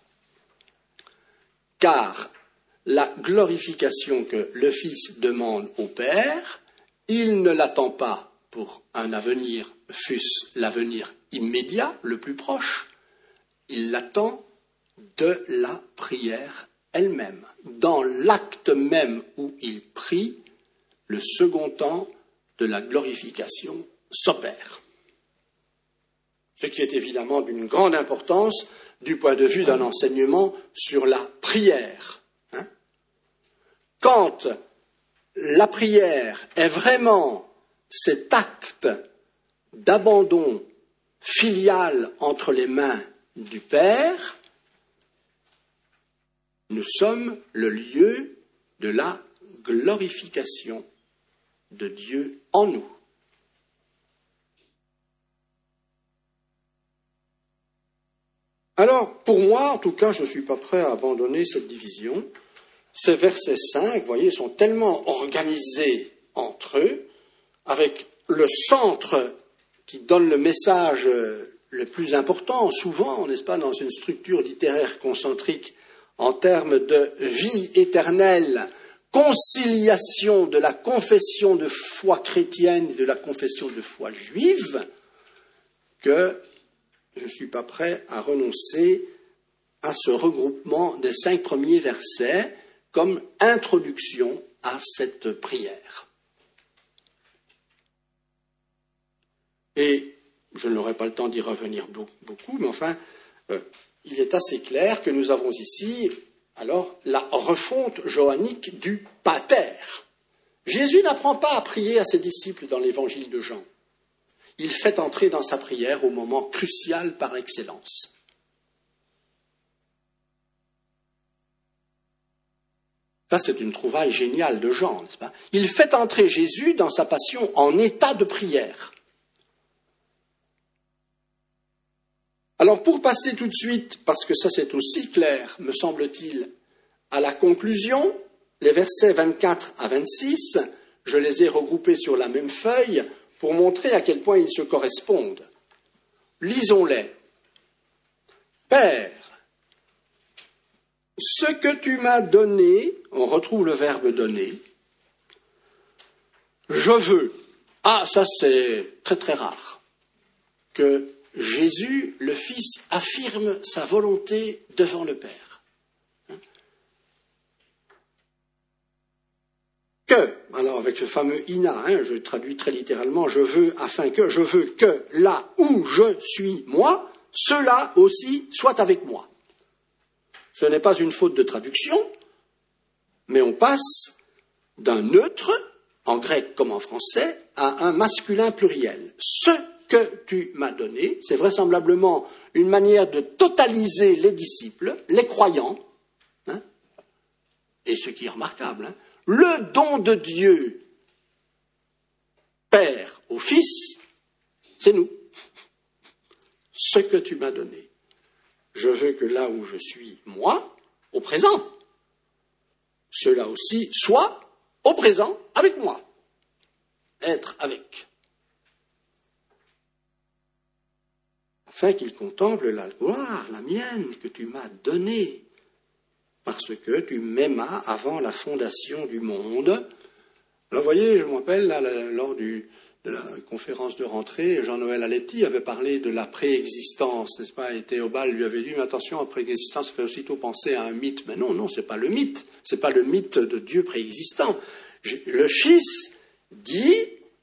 Speaker 1: Car la glorification que le Fils demande au Père, il ne l'attend pas pour un avenir, fût-ce l'avenir immédiat, le plus proche, il l'attend de la prière elle-même. Dans l'acte même où il prie, le second temps de la glorification s'opère. Ce qui est évidemment d'une grande importance du point de vue d'un enseignement sur la prière. Quand la prière est vraiment cet acte d'abandon filial entre les mains du Père, nous sommes le lieu de la glorification de Dieu en nous. Alors, pour moi, en tout cas, je ne suis pas prêt à abandonner cette division. Ces versets 5, vous voyez, sont tellement organisés entre eux, avec le centre qui donne le message le plus important, souvent, n'est-ce pas, dans une structure littéraire concentrique, en termes de vie éternelle, conciliation de la confession de foi chrétienne et de la confession de foi juive, que je ne suis pas prêt à renoncer à ce regroupement des 5 premiers versets comme introduction à cette prière. Et je n'aurai pas le temps d'y revenir beaucoup, mais enfin, il est assez clair que nous avons ici, alors, la refonte johannique du Pater. Jésus n'apprend pas à prier à ses disciples dans l'évangile de Jean. Il fait entrer dans sa prière au moment crucial par excellence. Ça, c'est une trouvaille géniale de Jean, n'est-ce pas? Il fait entrer Jésus dans sa passion en état de prière. Alors, pour passer tout de suite, parce que ça c'est aussi clair, me semble-t-il, à la conclusion, les versets 24 à 26, je les ai regroupés sur la même feuille pour montrer à quel point ils se correspondent. Lisons-les. Père, ce que tu m'as donné, on retrouve le verbe donner, je veux. Ah, ça c'est très très rare, que Jésus, le Fils, affirme sa volonté devant le Père. Que, avec ce fameux ina, je traduis très littéralement, je veux que là où je suis moi, cela aussi soit avec moi. Ce n'est pas une faute de traduction, mais on passe d'un neutre, en grec comme en français, à un masculin pluriel. Ce que tu m'as donné, c'est vraisemblablement une manière de totaliser les disciples, les croyants, et ce qui est remarquable, le don de Dieu, Père au Fils, c'est nous. Ce que tu m'as donné. Je veux que là où je suis, moi, au présent, cela aussi soit au présent avec moi. Être avec. Afin qu'il contemple la gloire, la mienne, que tu m'as donnée, parce que tu m'aimas avant la fondation du monde. Alors, vous voyez, je me rappelle, là, lors de la conférence de rentrée, Jean-Noël Aletti avait parlé de la préexistence, n'est-ce pas? Et Théobald lui avait dit, mais attention, la préexistence, ça fait aussitôt penser à un mythe. Mais non, c'est pas le mythe. C'est pas le mythe de Dieu préexistant. Le Fils dit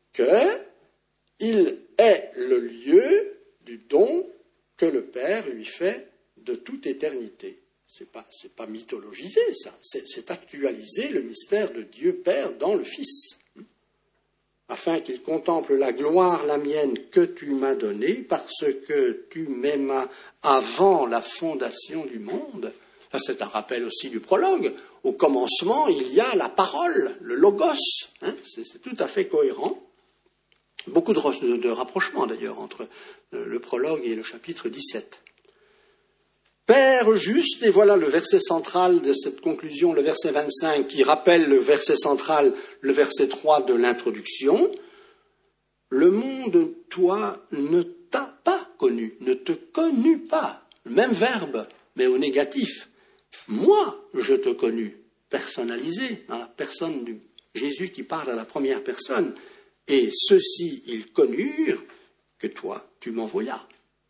Speaker 1: qu'il est le lieu du don que le Père lui fait de toute éternité. C'est pas mythologisé, ça. C'est actualiser le mystère de Dieu Père dans le Fils. Afin qu'il contemple la gloire, la mienne, que tu m'as donnée, parce que tu m'aimas avant la fondation du monde. Ça, c'est un rappel aussi du prologue. Au commencement, il y a la parole, le logos. C'est tout à fait cohérent. Beaucoup de rapprochements, d'ailleurs, entre le prologue et le chapitre 17. Père juste, et voilà le verset central de cette conclusion, le verset 25, qui rappelle le verset central, le verset 3 de l'introduction. Le monde, toi, ne t'a pas connu, ne te connut pas. Le même verbe, mais au négatif. Moi, je te connus, personnalisé, dans la personne de Jésus qui parle à la première personne. Et ceux-ci, ils connurent que toi, tu m'envoyas.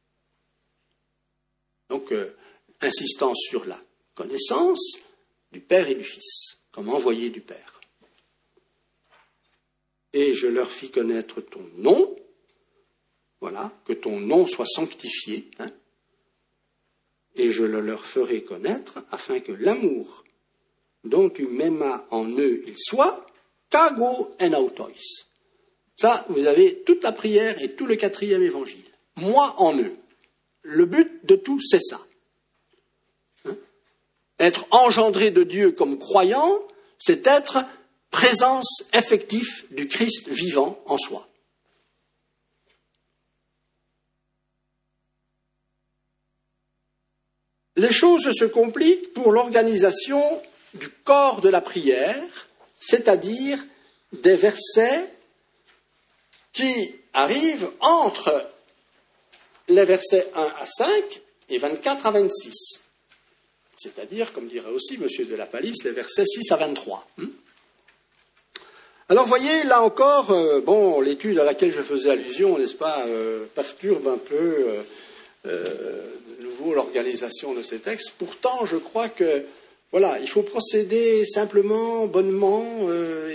Speaker 1: Donc, insistance sur la connaissance du Père et du Fils, comme envoyé du Père. Et je leur fis connaître ton nom, voilà, que ton nom soit sanctifié, et je le leur ferai connaître, afin que l'amour dont tu m'aimas en eux, il soit kago en autois. Ça, vous avez toute la prière et tout le 4e évangile. Moi en eux. Le but de tout, c'est ça. Être engendré de Dieu comme croyant, c'est être présence effective du Christ vivant en soi. Les choses se compliquent pour l'organisation du corps de la prière, c'est-à-dire des versets qui arrivent entre les versets 1 à 5 et 24 à 26. C'est-à-dire, comme dirait aussi M. de la Palisse, les versets 6 à 23. Alors, voyez, là encore, l'étude à laquelle je faisais allusion, n'est-ce pas, perturbe un peu de nouveau l'organisation de ces textes. Pourtant, je crois que, voilà, il faut procéder simplement, bonnement,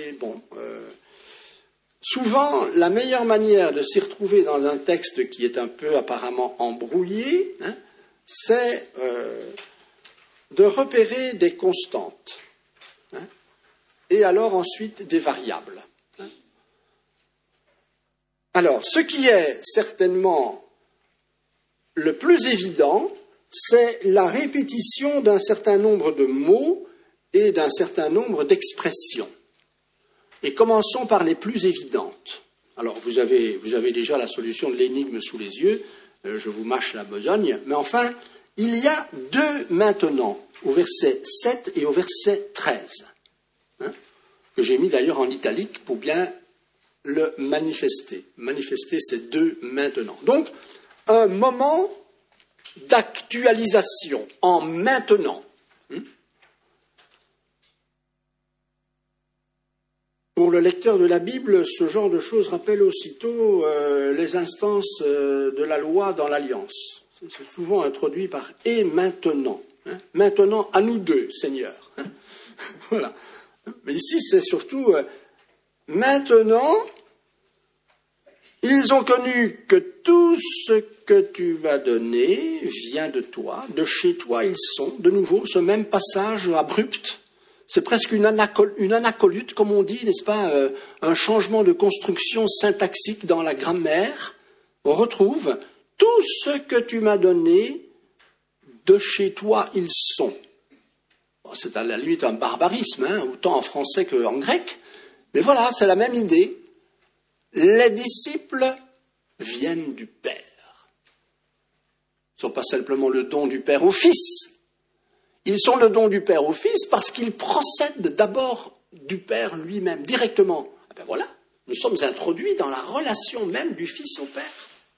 Speaker 1: souvent, la meilleure manière de s'y retrouver dans un texte qui est un peu apparemment embrouillé, c'est de repérer des constantes, et alors ensuite des variables. Alors, ce qui est certainement le plus évident, c'est la répétition d'un certain nombre de mots et d'un certain nombre d'expressions. Et commençons par les plus évidentes. Alors, vous avez déjà la solution de l'énigme sous les yeux, je vous mâche la besogne, mais enfin, il y a deux maintenant, au verset 7 et au verset 13, que j'ai mis d'ailleurs en italique pour bien le manifester ces deux maintenant. Donc, un moment d'actualisation en maintenant. Pour le lecteur de la Bible, ce genre de choses rappelle aussitôt les instances de la loi dans l'Alliance. C'est souvent introduit par « et maintenant ». Maintenant, à nous deux, Seigneur. Voilà. Mais ici, c'est surtout Maintenant, ils ont connu que tout ce que tu m'as donné vient de toi, de chez toi ils sont. De nouveau, ce même passage abrupt, c'est presque une anacolute, comme on dit, n'est-ce pas, un changement de construction syntaxique dans la grammaire. On retrouve tout ce que tu m'as donné, de chez toi ils sont. Bon, c'est à la limite un barbarisme, hein, autant en français qu'en grec, mais voilà, c'est la même idée. Les disciples viennent du Père. Ils ne sont pas simplement le don du Père au Fils. Ils sont le don du Père au Fils parce qu'ils procèdent d'abord du Père lui-même, directement. Ah ben voilà, nous sommes introduits dans la relation même du Fils au Père.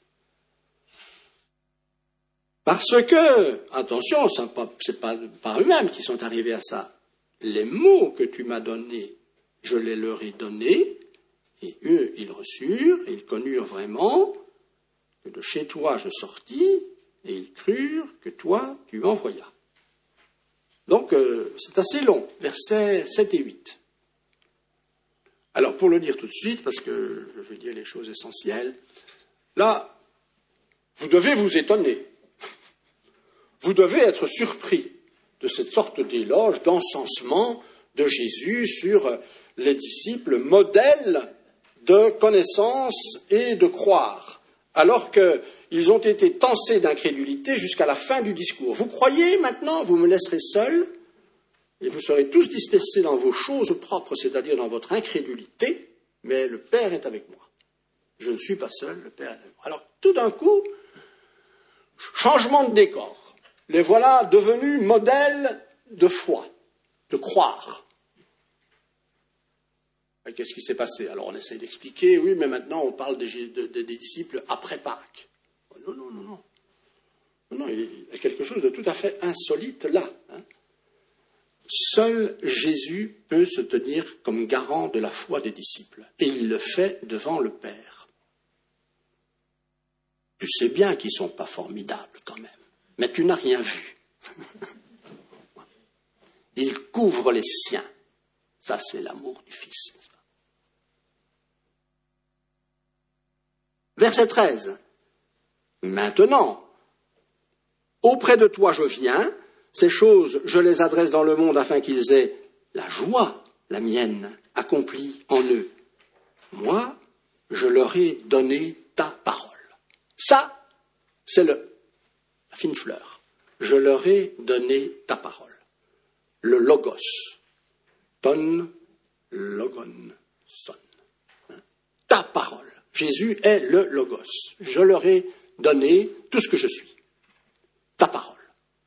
Speaker 1: Parce que, attention, ce n'est pas par eux-mêmes qui sont arrivés à ça. Les mots que tu m'as donnés, je les leur ai donnés, et eux, ils reçurent, et ils connurent vraiment que de chez toi je sortis, et ils crurent que toi, tu m'envoyas. Donc, c'est assez long, versets 7 et 8. Alors, pour le dire tout de suite, parce que je vais dire les choses essentielles, là, vous devez vous étonner. Vous devez être surpris de cette sorte d'éloge, d'encensement de Jésus sur les disciples, modèles de connaissance et de croire, alors qu'ils ont été tancés d'incrédulité jusqu'à la fin du discours. Vous croyez maintenant, vous me laisserez seul, et vous serez tous dispersés dans vos choses propres, c'est-à-dire dans votre incrédulité, mais le Père est avec moi. Je ne suis pas seul, le Père est avec moi. Alors, tout d'un coup, changement de décor. Les voilà devenus modèles de foi, de croire. Et qu'est-ce qui s'est passé? Alors on essaie d'expliquer, oui, mais maintenant on parle des disciples après Pâques. Non, non, non, non. Non, il y a quelque chose de tout à fait insolite là. Hein. Seul Jésus peut se tenir comme garant de la foi des disciples. Et il le fait devant le Père. Tu sais bien qu'ils ne sont pas formidables quand même. Mais tu n'as rien vu. Il couvre les siens. Ça, c'est l'amour du Fils, n'est-ce pas? Verset 13. Maintenant, auprès de toi je viens, ces choses je les adresse dans le monde afin qu'ils aient la joie, la mienne, accomplie en eux. Moi, je leur ai donné ta parole. Ça, c'est la fine fleur. Je leur ai donné ta parole. Le logos. Ton, logon, son. Ta parole. Jésus est le logos. Je leur ai donné tout ce que je suis. Ta parole.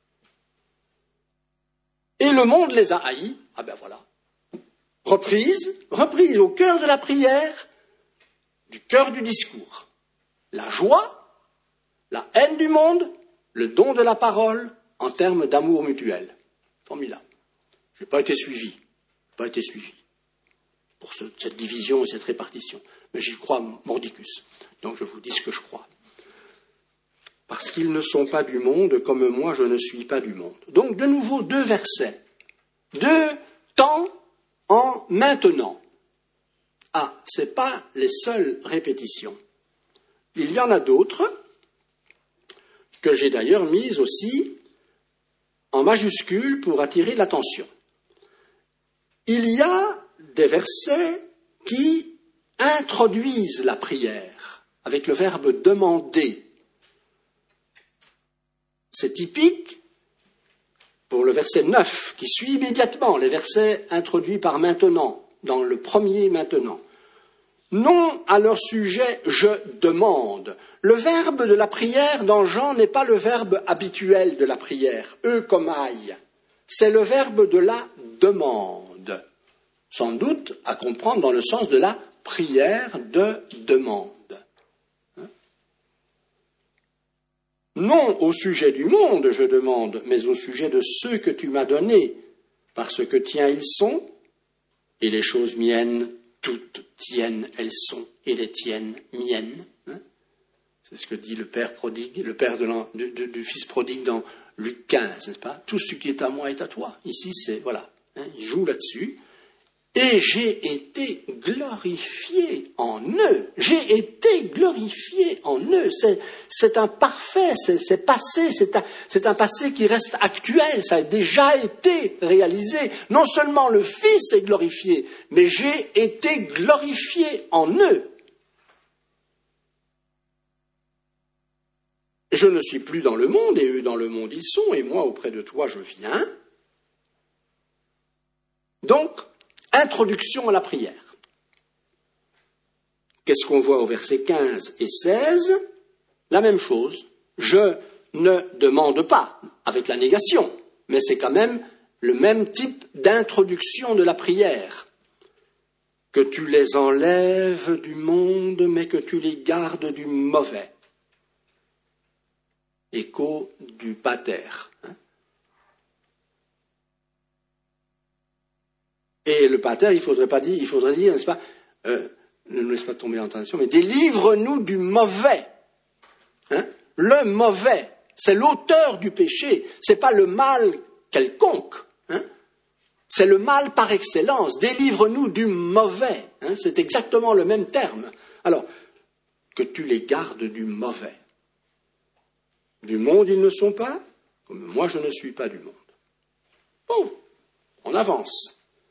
Speaker 1: Et le monde les a haïs. Ah ben voilà. Reprise au cœur de la prière, du cœur du discours. La joie, la haine du monde, le don de la parole en termes d'amour mutuel. Formidable. Je n'ai pas été suivi. Pour cette division et cette répartition. Mais j'y crois mordicus. Donc je vous dis ce que je crois. Parce qu'ils ne sont pas du monde, comme moi je ne suis pas du monde. Donc de nouveau 2 versets. 2 temps en maintenant. Ah, ce n'est pas les seules répétitions. Il y en a d'autres, que j'ai d'ailleurs mises aussi en majuscule pour attirer l'attention. Il y a des versets qui introduisent la prière avec le verbe demander. C'est typique pour le verset 9 qui suit immédiatement les versets introduits par maintenant, dans le premier maintenant. Non à leur sujet, je demande. Le verbe de la prière dans Jean n'est pas le verbe habituel de la prière, eukomai. C'est le verbe de la demande. Sans doute à comprendre dans le sens de la prière de demande. Non au sujet du monde, je demande, mais au sujet de ceux que tu m'as donnés, parce que tiens ils sont, et les choses miennes, toutes tiennes elles sont, et les tiennes miennes. C'est ce que dit le père prodigue, le père du fils prodigue dans Luc 15, n'est-ce pas? Tout ce qui est à moi est à toi. Ici, c'est, voilà, il joue là-dessus. Et j'ai été glorifié en eux. J'ai été glorifié en eux. C'est un parfait, c'est passé, c'est un passé qui reste actuel. Ça a déjà été réalisé. Non seulement le Fils est glorifié, mais j'ai été glorifié en eux. Je ne suis plus dans le monde, et eux dans le monde ils sont, et moi auprès de toi je viens. Donc, introduction à la prière. Qu'est-ce qu'on voit au verset 15 et 16 ? La même chose. Je ne demande pas, avec la négation, mais c'est quand même le même type d'introduction de la prière. Que tu les enlèves du monde, mais que tu les gardes du mauvais. Écho du pater. Et le pater, il faudrait dire, n'est-ce pas, ne nous laisse pas tomber en tentation, mais délivre-nous du mauvais. Le mauvais, c'est l'auteur du péché, c'est pas le mal quelconque. C'est le mal par excellence. Délivre-nous du mauvais. C'est exactement le même terme. Alors, que tu les gardes du mauvais. Du monde, ils ne sont pas, comme moi, je ne suis pas du monde. Bon, on avance.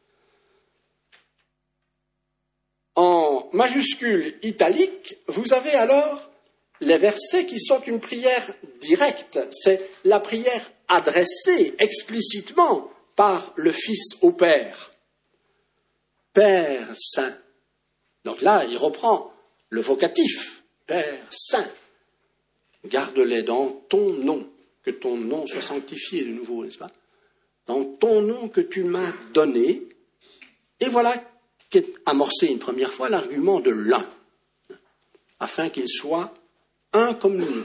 Speaker 1: En majuscule italique, vous avez alors les versets qui sont une prière directe. C'est la prière adressée explicitement par le Fils au Père. Père Saint. Donc là, il reprend le vocatif. Père Saint. Garde-les dans ton nom. Que ton nom soit sanctifié de nouveau, n'est-ce pas ? Dans ton nom que tu m'as donné. Et voilà qu'est amorcé une première fois l'argument de l'un, afin qu'il soit un comme nous.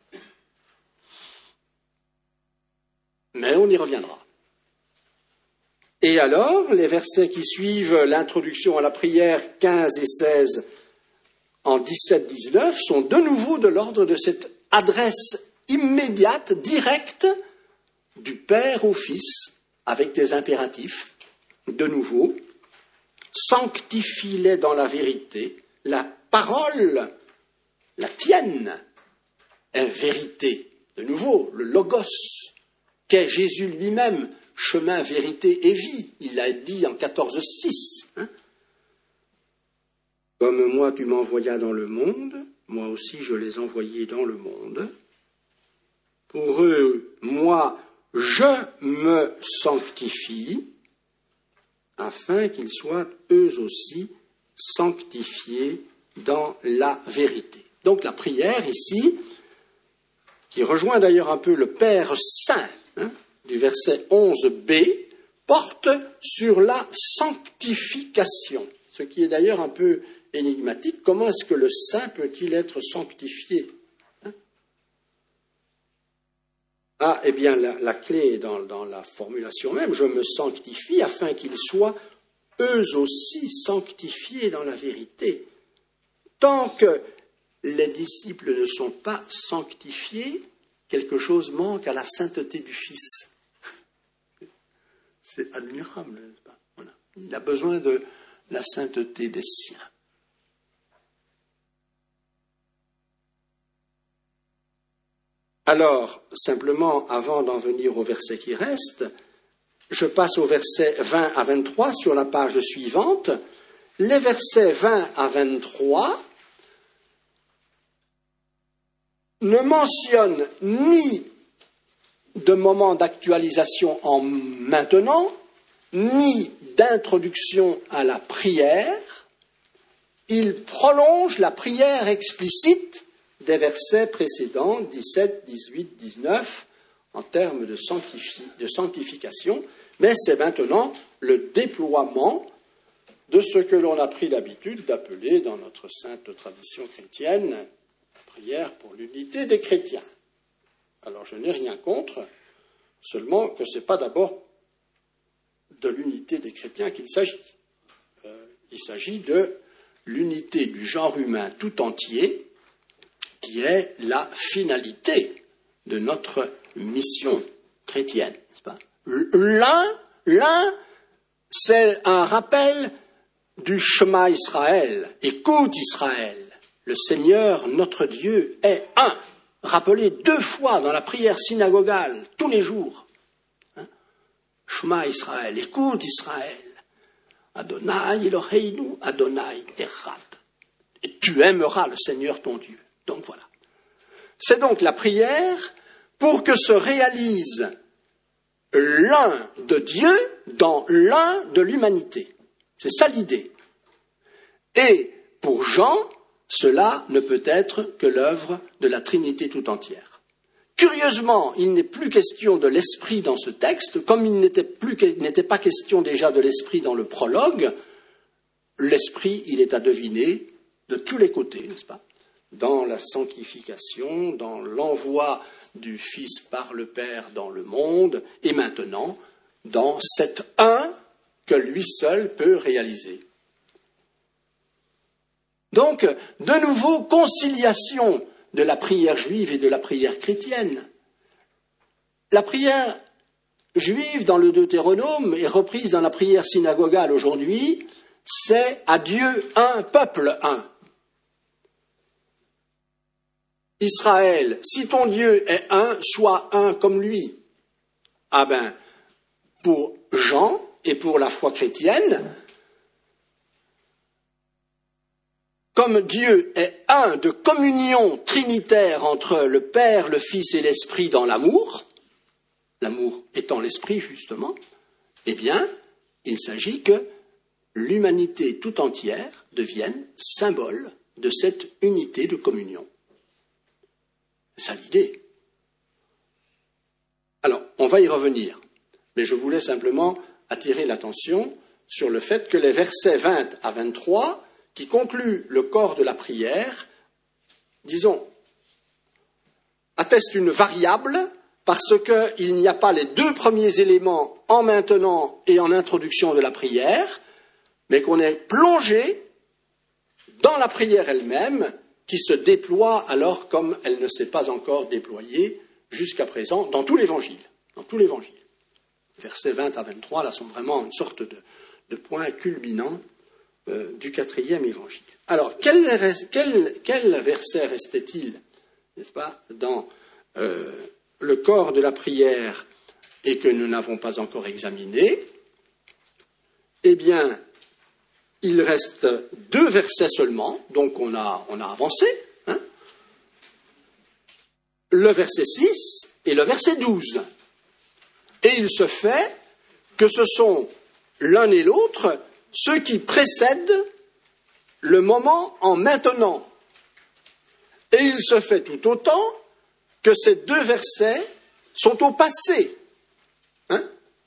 Speaker 1: Mais on y reviendra. Et alors, les versets qui suivent l'introduction à la prière 15 et 16 en 17-19 sont de nouveau de l'ordre de cette adresse immédiate, directe, du Père au Fils, avec des impératifs, de nouveau. Sanctifie-les dans la vérité. La parole, la tienne, est vérité. De nouveau, le logos, qu'est Jésus lui-même, chemin, vérité et vie. Il l'a dit en 14,6. Comme moi tu m'envoyas dans le monde, moi aussi je les envoyais dans le monde. Pour eux, moi, je me sanctifie, afin qu'ils soient eux aussi sanctifiés dans la vérité. Donc la prière ici, qui rejoint d'ailleurs un peu le Père Saint, du verset 11b, porte sur la sanctification, ce qui est d'ailleurs un peu énigmatique. Comment est-ce que le Saint peut-il être sanctifié ? Ah, eh bien, la clé est dans la formulation même. Je me sanctifie afin qu'ils soient eux aussi sanctifiés dans la vérité. Tant que les disciples ne sont pas sanctifiés, quelque chose manque à la sainteté du Fils. C'est admirable, n'est-ce pas ? Voilà. Il a besoin de la sainteté des siens. Alors, simplement, avant d'en venir au verset qui reste, je passe au verset 20 à 23 sur la page suivante. Les versets 20 à 23 ne mentionnent ni de moment d'actualisation en maintenant, ni d'introduction à la prière. Ils prolongent la prière explicite des versets précédents, 17, 18, 19, en termes de sanctification, mais c'est maintenant le déploiement de ce que l'on a pris l'habitude d'appeler dans notre sainte tradition chrétienne la prière pour l'unité des chrétiens. Alors je n'ai rien contre, seulement que ce n'est pas d'abord de l'unité des chrétiens qu'il s'agit. Il s'agit de l'unité du genre humain tout entier, qui est la finalité de notre mission chrétienne, n'est-ce pas ? L'un c'est un rappel du Shema Israël. Écoute Israël, le Seigneur notre Dieu est un. Rappelé 2 fois dans la prière synagogale, tous les jours. Shema Israël, écoute Israël. Adonai Eloheinu, Adonai Echad. Et tu aimeras le Seigneur ton Dieu. Donc voilà. C'est donc la prière pour que se réalise l'un de Dieu dans l'un de l'humanité. C'est ça l'idée. Et pour Jean, cela ne peut être que l'œuvre de la Trinité tout entière. Curieusement, il n'est plus question de l'esprit dans ce texte, comme il n'était pas question déjà de l'esprit dans le prologue. L'esprit, il est à deviner de tous les côtés, n'est-ce pas? Dans la sanctification, dans l'envoi du Fils par le Père dans le monde, et maintenant, dans cet un que lui seul peut réaliser. Donc, de nouveau, conciliation de la prière juive et de la prière chrétienne. La prière juive dans le Deutéronome est reprise dans la prière synagogale aujourd'hui, c'est à Dieu un, peuple un. Israël, si ton Dieu est un, sois un comme lui. Ah ben, pour Jean et pour la foi chrétienne, comme Dieu est un de communion trinitaire entre le Père, le Fils et l'Esprit dans l'amour étant l'Esprit justement, eh bien, il s'agit que l'humanité tout entière devienne symbole de cette unité de communion. C'est ça l'idée. Alors, on va y revenir, mais je voulais simplement attirer l'attention sur le fait que les versets 20 à 23 qui conclut le corps de la prière, disons, atteste une variable parce qu'il n'y a pas les 2 premiers éléments en maintenant et en introduction de la prière, mais qu'on est plongé dans la prière elle-même qui se déploie alors comme elle ne s'est pas encore déployée jusqu'à présent dans tout l'Évangile. Dans tout l'Évangile. Versets 20 à 23, là, sont vraiment une sorte de point culminant du 4e évangile. Alors, quel verset restait-il, n'est-ce pas, dans le corps de la prière et que nous n'avons pas encore examiné? Eh bien, il reste 2 versets seulement, donc on a avancé, hein, le verset 6 et le verset 12. Et il se fait que ce sont l'un et l'autre ceux qui précèdent le moment en maintenant. Et il se fait tout autant que ces 2 versets sont au passé. Hein?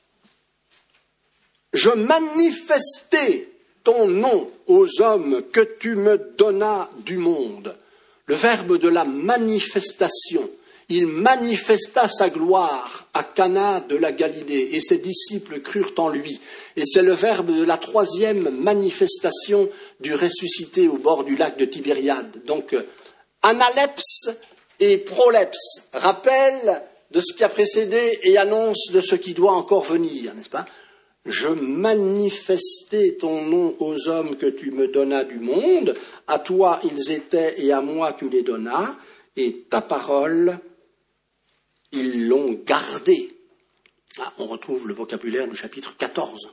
Speaker 1: Je manifestai ton nom aux hommes que tu me donnas du monde. Le verbe de la manifestation. Il manifesta sa gloire à Cana de la Galilée et ses disciples crurent en lui. Et c'est le verbe de la 3e manifestation du ressuscité au bord du lac de Tibériade. Donc, analepse et prolepse, rappel de ce qui a précédé et annonce de ce qui doit encore venir, n'est-ce pas? Je manifestai ton nom aux hommes que tu me donnas du monde, à toi ils étaient et à moi tu les donnas, et ta parole, ils l'ont gardée. Ah, on retrouve le vocabulaire du chapitre 14.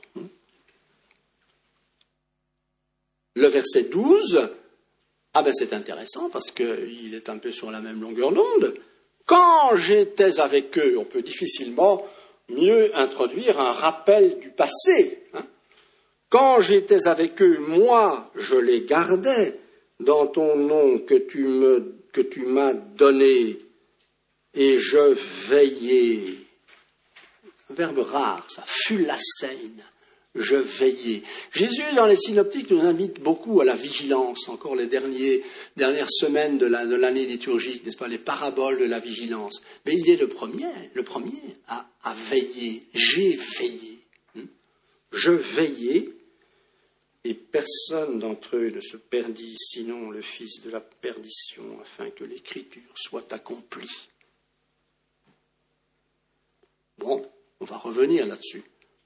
Speaker 1: Le verset 12, ah ben c'est intéressant parce qu'il est un peu sur la même longueur d'onde. Quand j'étais avec eux, on peut difficilement mieux introduire un rappel du passé. Hein. Quand j'étais avec eux, moi, je les gardais dans ton nom que tu m'as donné, et je veillais. Un verbe rare, ça, phulassène, je veillais. Jésus, dans les synoptiques, nous invite beaucoup à la vigilance, encore les dernières semaines de l'année liturgique, n'est-ce pas, les paraboles de la vigilance. Mais il est le premier à veiller. J'ai veillé. Je veillais, et personne d'entre eux ne se perdit, sinon le fils de la perdition, afin que l'écriture soit accomplie. Bon, on va revenir là-dessus.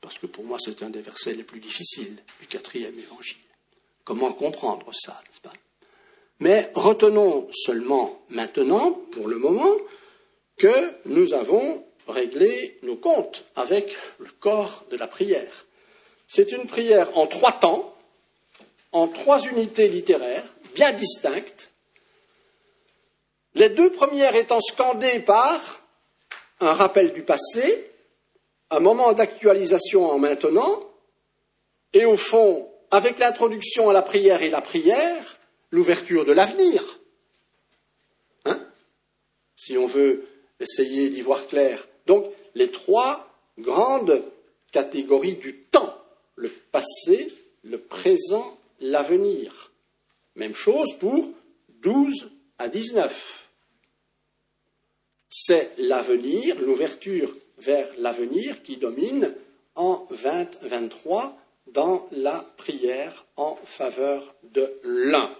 Speaker 1: parce que pour moi c'est un des versets les plus difficiles du 4e évangile. Comment comprendre ça, n'est-ce pas? Mais retenons seulement maintenant, pour le moment, que nous avons réglé nos comptes avec le corps de la prière. C'est une prière en 3 temps, en 3 unités littéraires, bien distinctes, les 2 premières étant scandées par un rappel du passé, un moment d'actualisation en maintenant, et au fond, avec l'introduction à la prière et la prière, l'ouverture de l'avenir. Hein? Si on veut essayer d'y voir clair. Donc, les 3 grandes catégories du temps, le passé, le présent, l'avenir. Même chose pour 12 à 19. C'est l'avenir, l'ouverture vers l'avenir qui domine en 20-23 dans la prière en faveur de l'un.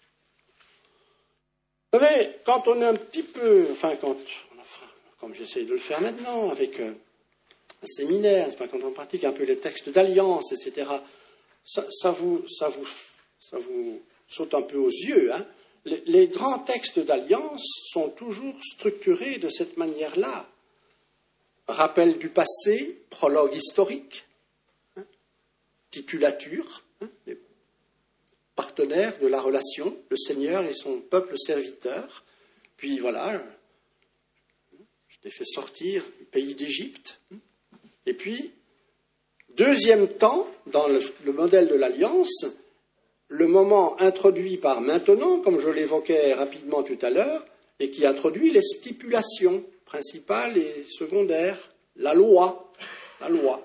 Speaker 1: Vous savez, quand on est un petit peu, comme j'essaie de le faire maintenant, avec un séminaire, c'est pas, quand on pratique un peu les textes d'alliance, etc., ça vous saute un peu aux yeux. Hein. Les grands textes d'alliance sont toujours structurés de cette manière-là. Rappel du passé, prologue historique, hein, titulature, hein, les partenaires de la relation, le Seigneur et son peuple serviteur. Puis voilà, je t'ai fait sortir du pays d'Égypte. Et puis, deuxième temps, dans le modèle de l'Alliance, le moment introduit par maintenant, comme je l'évoquais rapidement tout à l'heure, et qui introduit les stipulations principales et secondaires, la loi. La loi.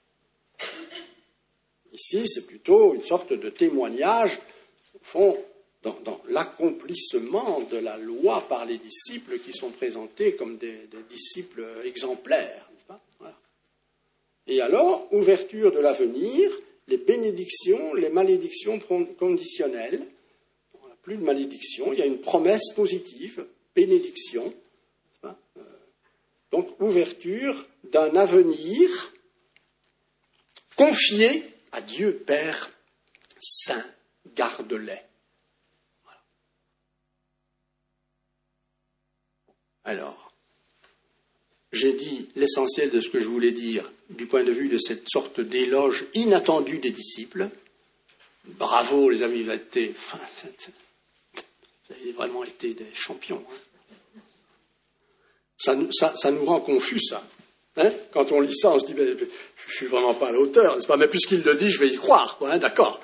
Speaker 1: Ici, c'est plutôt une sorte de témoignage, au fond, dans l'accomplissement de la loi par les disciples qui sont présentés comme des disciples exemplaires, n'est-ce pas? Voilà. Et alors, ouverture de l'avenir, les bénédictions, les malédictions conditionnelles. On n'a plus de malédiction, il y a une promesse positive, bénédiction. Donc, ouverture d'un avenir confié à Dieu Père Saint, garde-les. Voilà. Alors, j'ai dit l'essentiel de ce que je voulais dire du point de vue de cette sorte d'éloge inattendu des disciples. Bravo les amis, vous avez vraiment été des champions. Hein. Ça nous rend confus, ça. Hein? Quand on lit ça, on se dit, je ne suis vraiment pas à la hauteur, n'est-ce pas? Mais puisqu'il le dit, je vais y croire, quoi, hein, d'accord.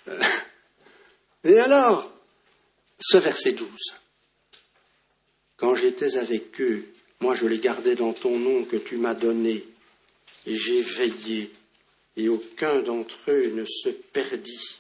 Speaker 1: Et alors, ce verset 12. Quand j'étais avec eux, moi je les gardais dans ton nom que tu m'as donné, et j'ai veillé, et aucun d'entre eux ne se perdit.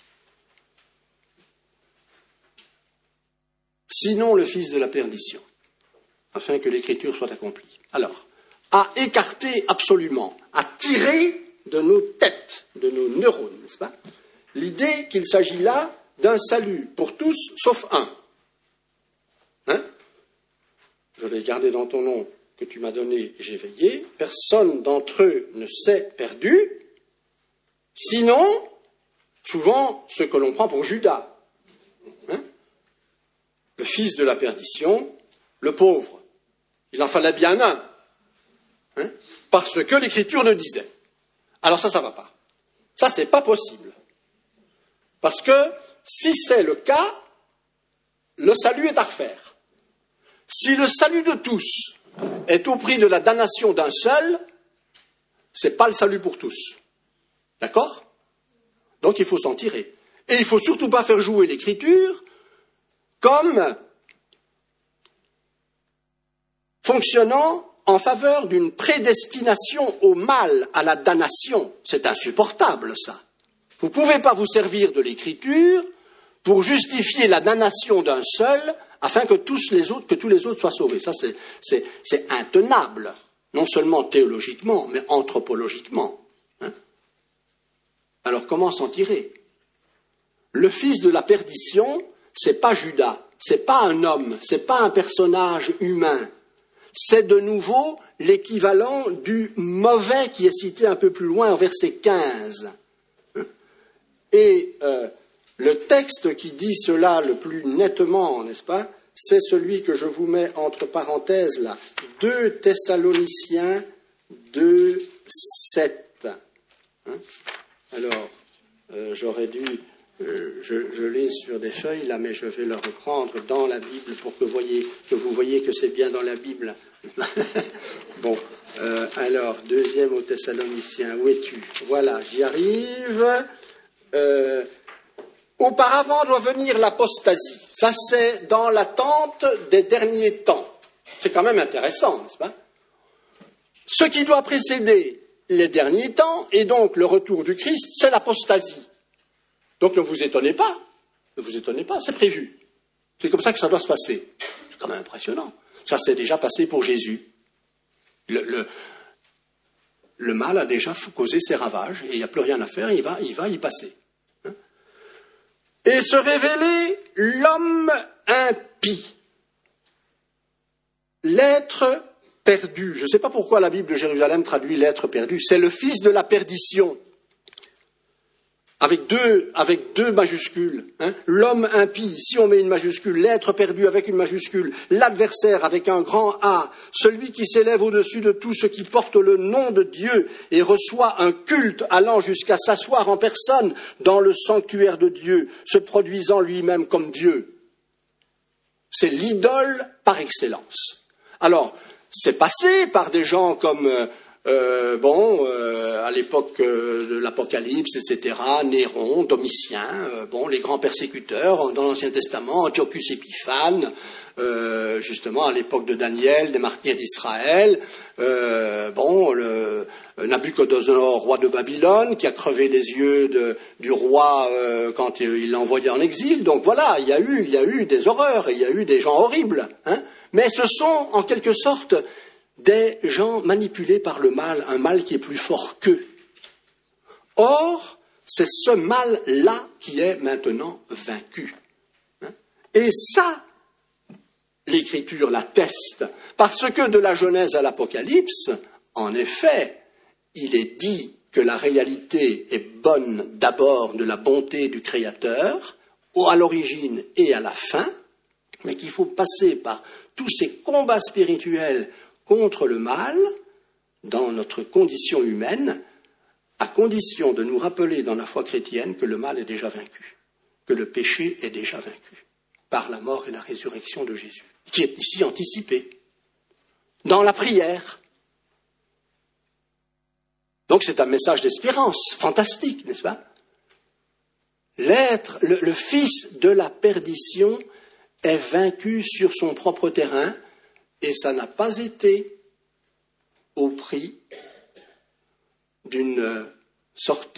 Speaker 1: Sinon le fils de la perdition, afin que l'écriture soit accomplie. Alors, à écarter absolument, à tirer de nos têtes, de nos neurones, n'est-ce pas, l'idée qu'il s'agit là d'un salut pour tous, sauf un. Hein? Je l'ai gardé dans ton nom que tu m'as donné, j'ai veillé. Personne d'entre eux ne s'est perdu. Sinon, souvent, ce que l'on prend pour Judas. Hein? Le fils de la perdition, le pauvre. Il en fallait bien un. Hein? Parce que l'Écriture le disait. Alors ça ne va pas. Ça, c'est pas possible. Parce que si c'est le cas, le salut est à refaire. Si le salut de tous est au prix de la damnation d'un seul, ce n'est pas le salut pour tous. D'accord? Donc il faut s'en tirer. Et il ne faut surtout pas faire jouer l'Écriture comme fonctionnant en faveur d'une prédestination au mal, à la damnation. C'est insupportable, ça. Vous ne pouvez pas vous servir de l'Écriture pour justifier la damnation d'un seul afin que tous les autres soient sauvés. Ça, c'est intenable, non seulement théologiquement, mais anthropologiquement. Hein? Alors, comment s'en tirer? Le fils de la perdition, c'est pas Judas, c'est pas un homme, c'est pas un personnage humain. C'est de nouveau l'équivalent du mauvais qui est cité un peu plus loin au verset 15. Et le texte qui dit cela le plus nettement, n'est-ce pas, c'est celui que je vous mets entre parenthèses là, 2 Thessaloniciens 2, 7. Alors, j'aurais dû, je l'ai sur des feuilles là, mais je vais le reprendre dans la Bible pour que vous voyez que c'est bien dans la Bible. Bon, alors, 2e aux Thessaloniciens, où es-tu? Voilà, j'y arrive. Auparavant doit venir l'apostasie. Ça, c'est dans l'attente des derniers temps. C'est quand même intéressant, n'est-ce pas? Ce qui doit précéder les derniers temps, et donc le retour du Christ, c'est l'apostasie. Donc ne vous étonnez pas, c'est prévu. C'est comme ça que ça doit se passer. C'est quand même impressionnant. Ça s'est déjà passé pour Jésus. Le mal a déjà causé ses ravages, et il n'y a plus rien à faire, il va y passer. Et se révéler l'homme impie, l'être perdu. Je ne sais pas pourquoi la Bible de Jérusalem traduit l'être perdu. C'est le fils de la perdition, avec deux majuscules. L'homme impie, ici on met une majuscule, l'être perdu avec une majuscule, l'adversaire avec un grand A, celui qui s'élève au-dessus de tout ce qui porte le nom de Dieu et reçoit un culte allant jusqu'à s'asseoir en personne dans le sanctuaire de Dieu, se produisant lui-même comme Dieu. C'est l'idole par excellence. Alors, c'est passé par des gens comme, à l'époque de l'Apocalypse, etc., Néron, Domitien, les grands persécuteurs dans l'Ancien Testament, Antiochus Épiphane, justement à l'époque de Daniel, des martyrs d'Israël, Nabuchodonosor, roi de Babylone, qui a crevé les yeux du roi quand il l'a envoyé en exil. Donc voilà, il y a eu des horreurs, il y a eu des gens horribles, mais ce sont en quelque sorte des gens manipulés par le mal, un mal qui est plus fort qu'eux. Or, c'est ce mal-là qui est maintenant vaincu. Et ça, l'Écriture l'atteste, parce que de la Genèse à l'Apocalypse, en effet, il est dit que la réalité est bonne d'abord de la bonté du Créateur, à l'origine et à la fin, mais qu'il faut passer par tous ces combats spirituels contre le mal dans notre condition humaine, à condition de nous rappeler dans la foi chrétienne que le mal est déjà vaincu, que le péché est déjà vaincu par la mort et la résurrection de Jésus, qui est ici anticipé dans la prière. Donc c'est un message d'espérance fantastique, n'est-ce pas? Le fils de la perdition est vaincu sur son propre terrain, et ça n'a pas été au prix d'une sorte,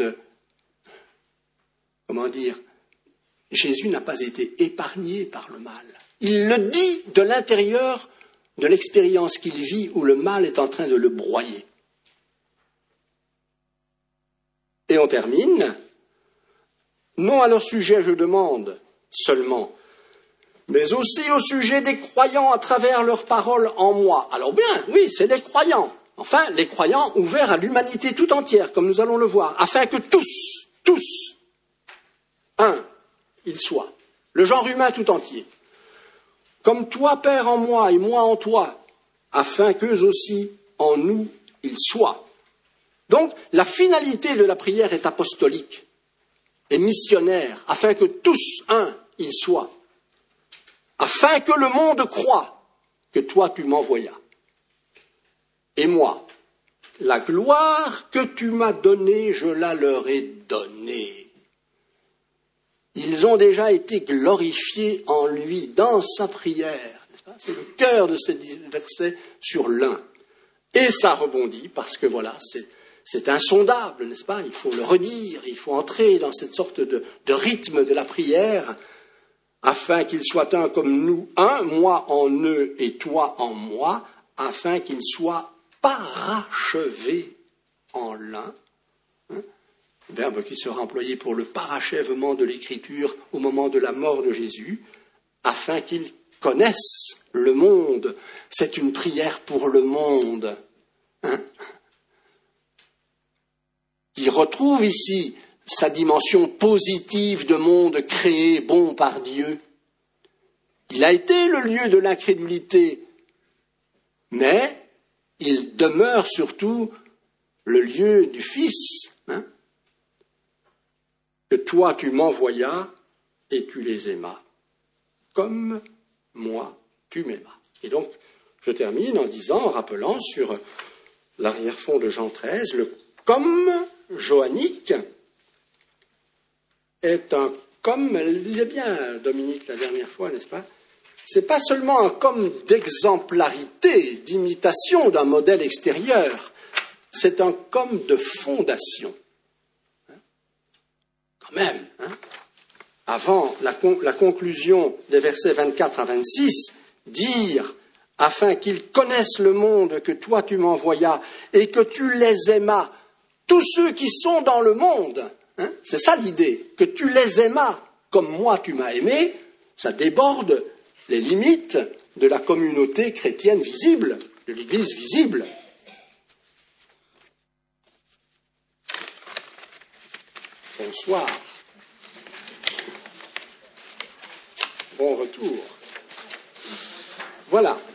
Speaker 1: Jésus n'a pas été épargné par le mal. Il le dit de l'intérieur de l'expérience qu'il vit où le mal est en train de le broyer. Et on termine. Non à leur sujet, je demande seulement, mais aussi au sujet des croyants à travers leurs paroles en moi. Alors bien, oui, c'est les croyants. Enfin, les croyants ouverts à l'humanité tout entière, comme nous allons le voir, afin que tous, ils soient, le genre humain tout entier, comme toi, Père, en moi et moi en toi, afin qu'eux aussi, en nous, ils soient. Donc, la finalité de la prière est apostolique et missionnaire, afin que tous, ils soient. Afin que le monde croie que toi tu m'envoyas. Et moi, la gloire que tu m'as donnée, je la leur ai donnée. Ils ont déjà été glorifiés en lui, dans sa prière. N'est-ce pas? C'est le cœur de ces versets sur l'un. Et ça rebondit, parce que voilà, c'est insondable, n'est-ce pas? Il faut le redire, il faut entrer dans cette sorte de rythme de la prière, afin qu'ils soient un comme nous, moi en eux et toi en moi, afin qu'ils soient parachevés en l'un, verbe qui sera employé pour le parachèvement de l'Écriture au moment de la mort de Jésus, afin qu'ils connaissent le monde. C'est une prière pour le monde, hein, qui retrouve ici sa dimension positive de monde créé bon par Dieu. Il a été le lieu de l'incrédulité, mais il demeure surtout le lieu du Fils, hein, que toi tu m'envoyas et tu les aimas, comme moi tu m'aimas. Et donc, je termine en rappelant sur l'arrière-fond de Jean 13, le comme johannique est un comme, elle le disait bien Dominique la dernière fois, n'est-ce pas? C'est pas seulement un comme d'exemplarité, d'imitation d'un modèle extérieur, c'est un comme de fondation. Hein? Quand même, hein? Avant la conclusion des versets 24 à 26, dire « Afin qu'ils connaissent le monde que toi tu m'envoyas et que tu les aimas, tous ceux qui sont dans le monde. Hein » C'est ça l'idée, que tu les aimas comme moi tu m'as aimé, ça déborde les limites de la communauté chrétienne visible, de l'Église visible. Bonsoir. Bon retour. Voilà.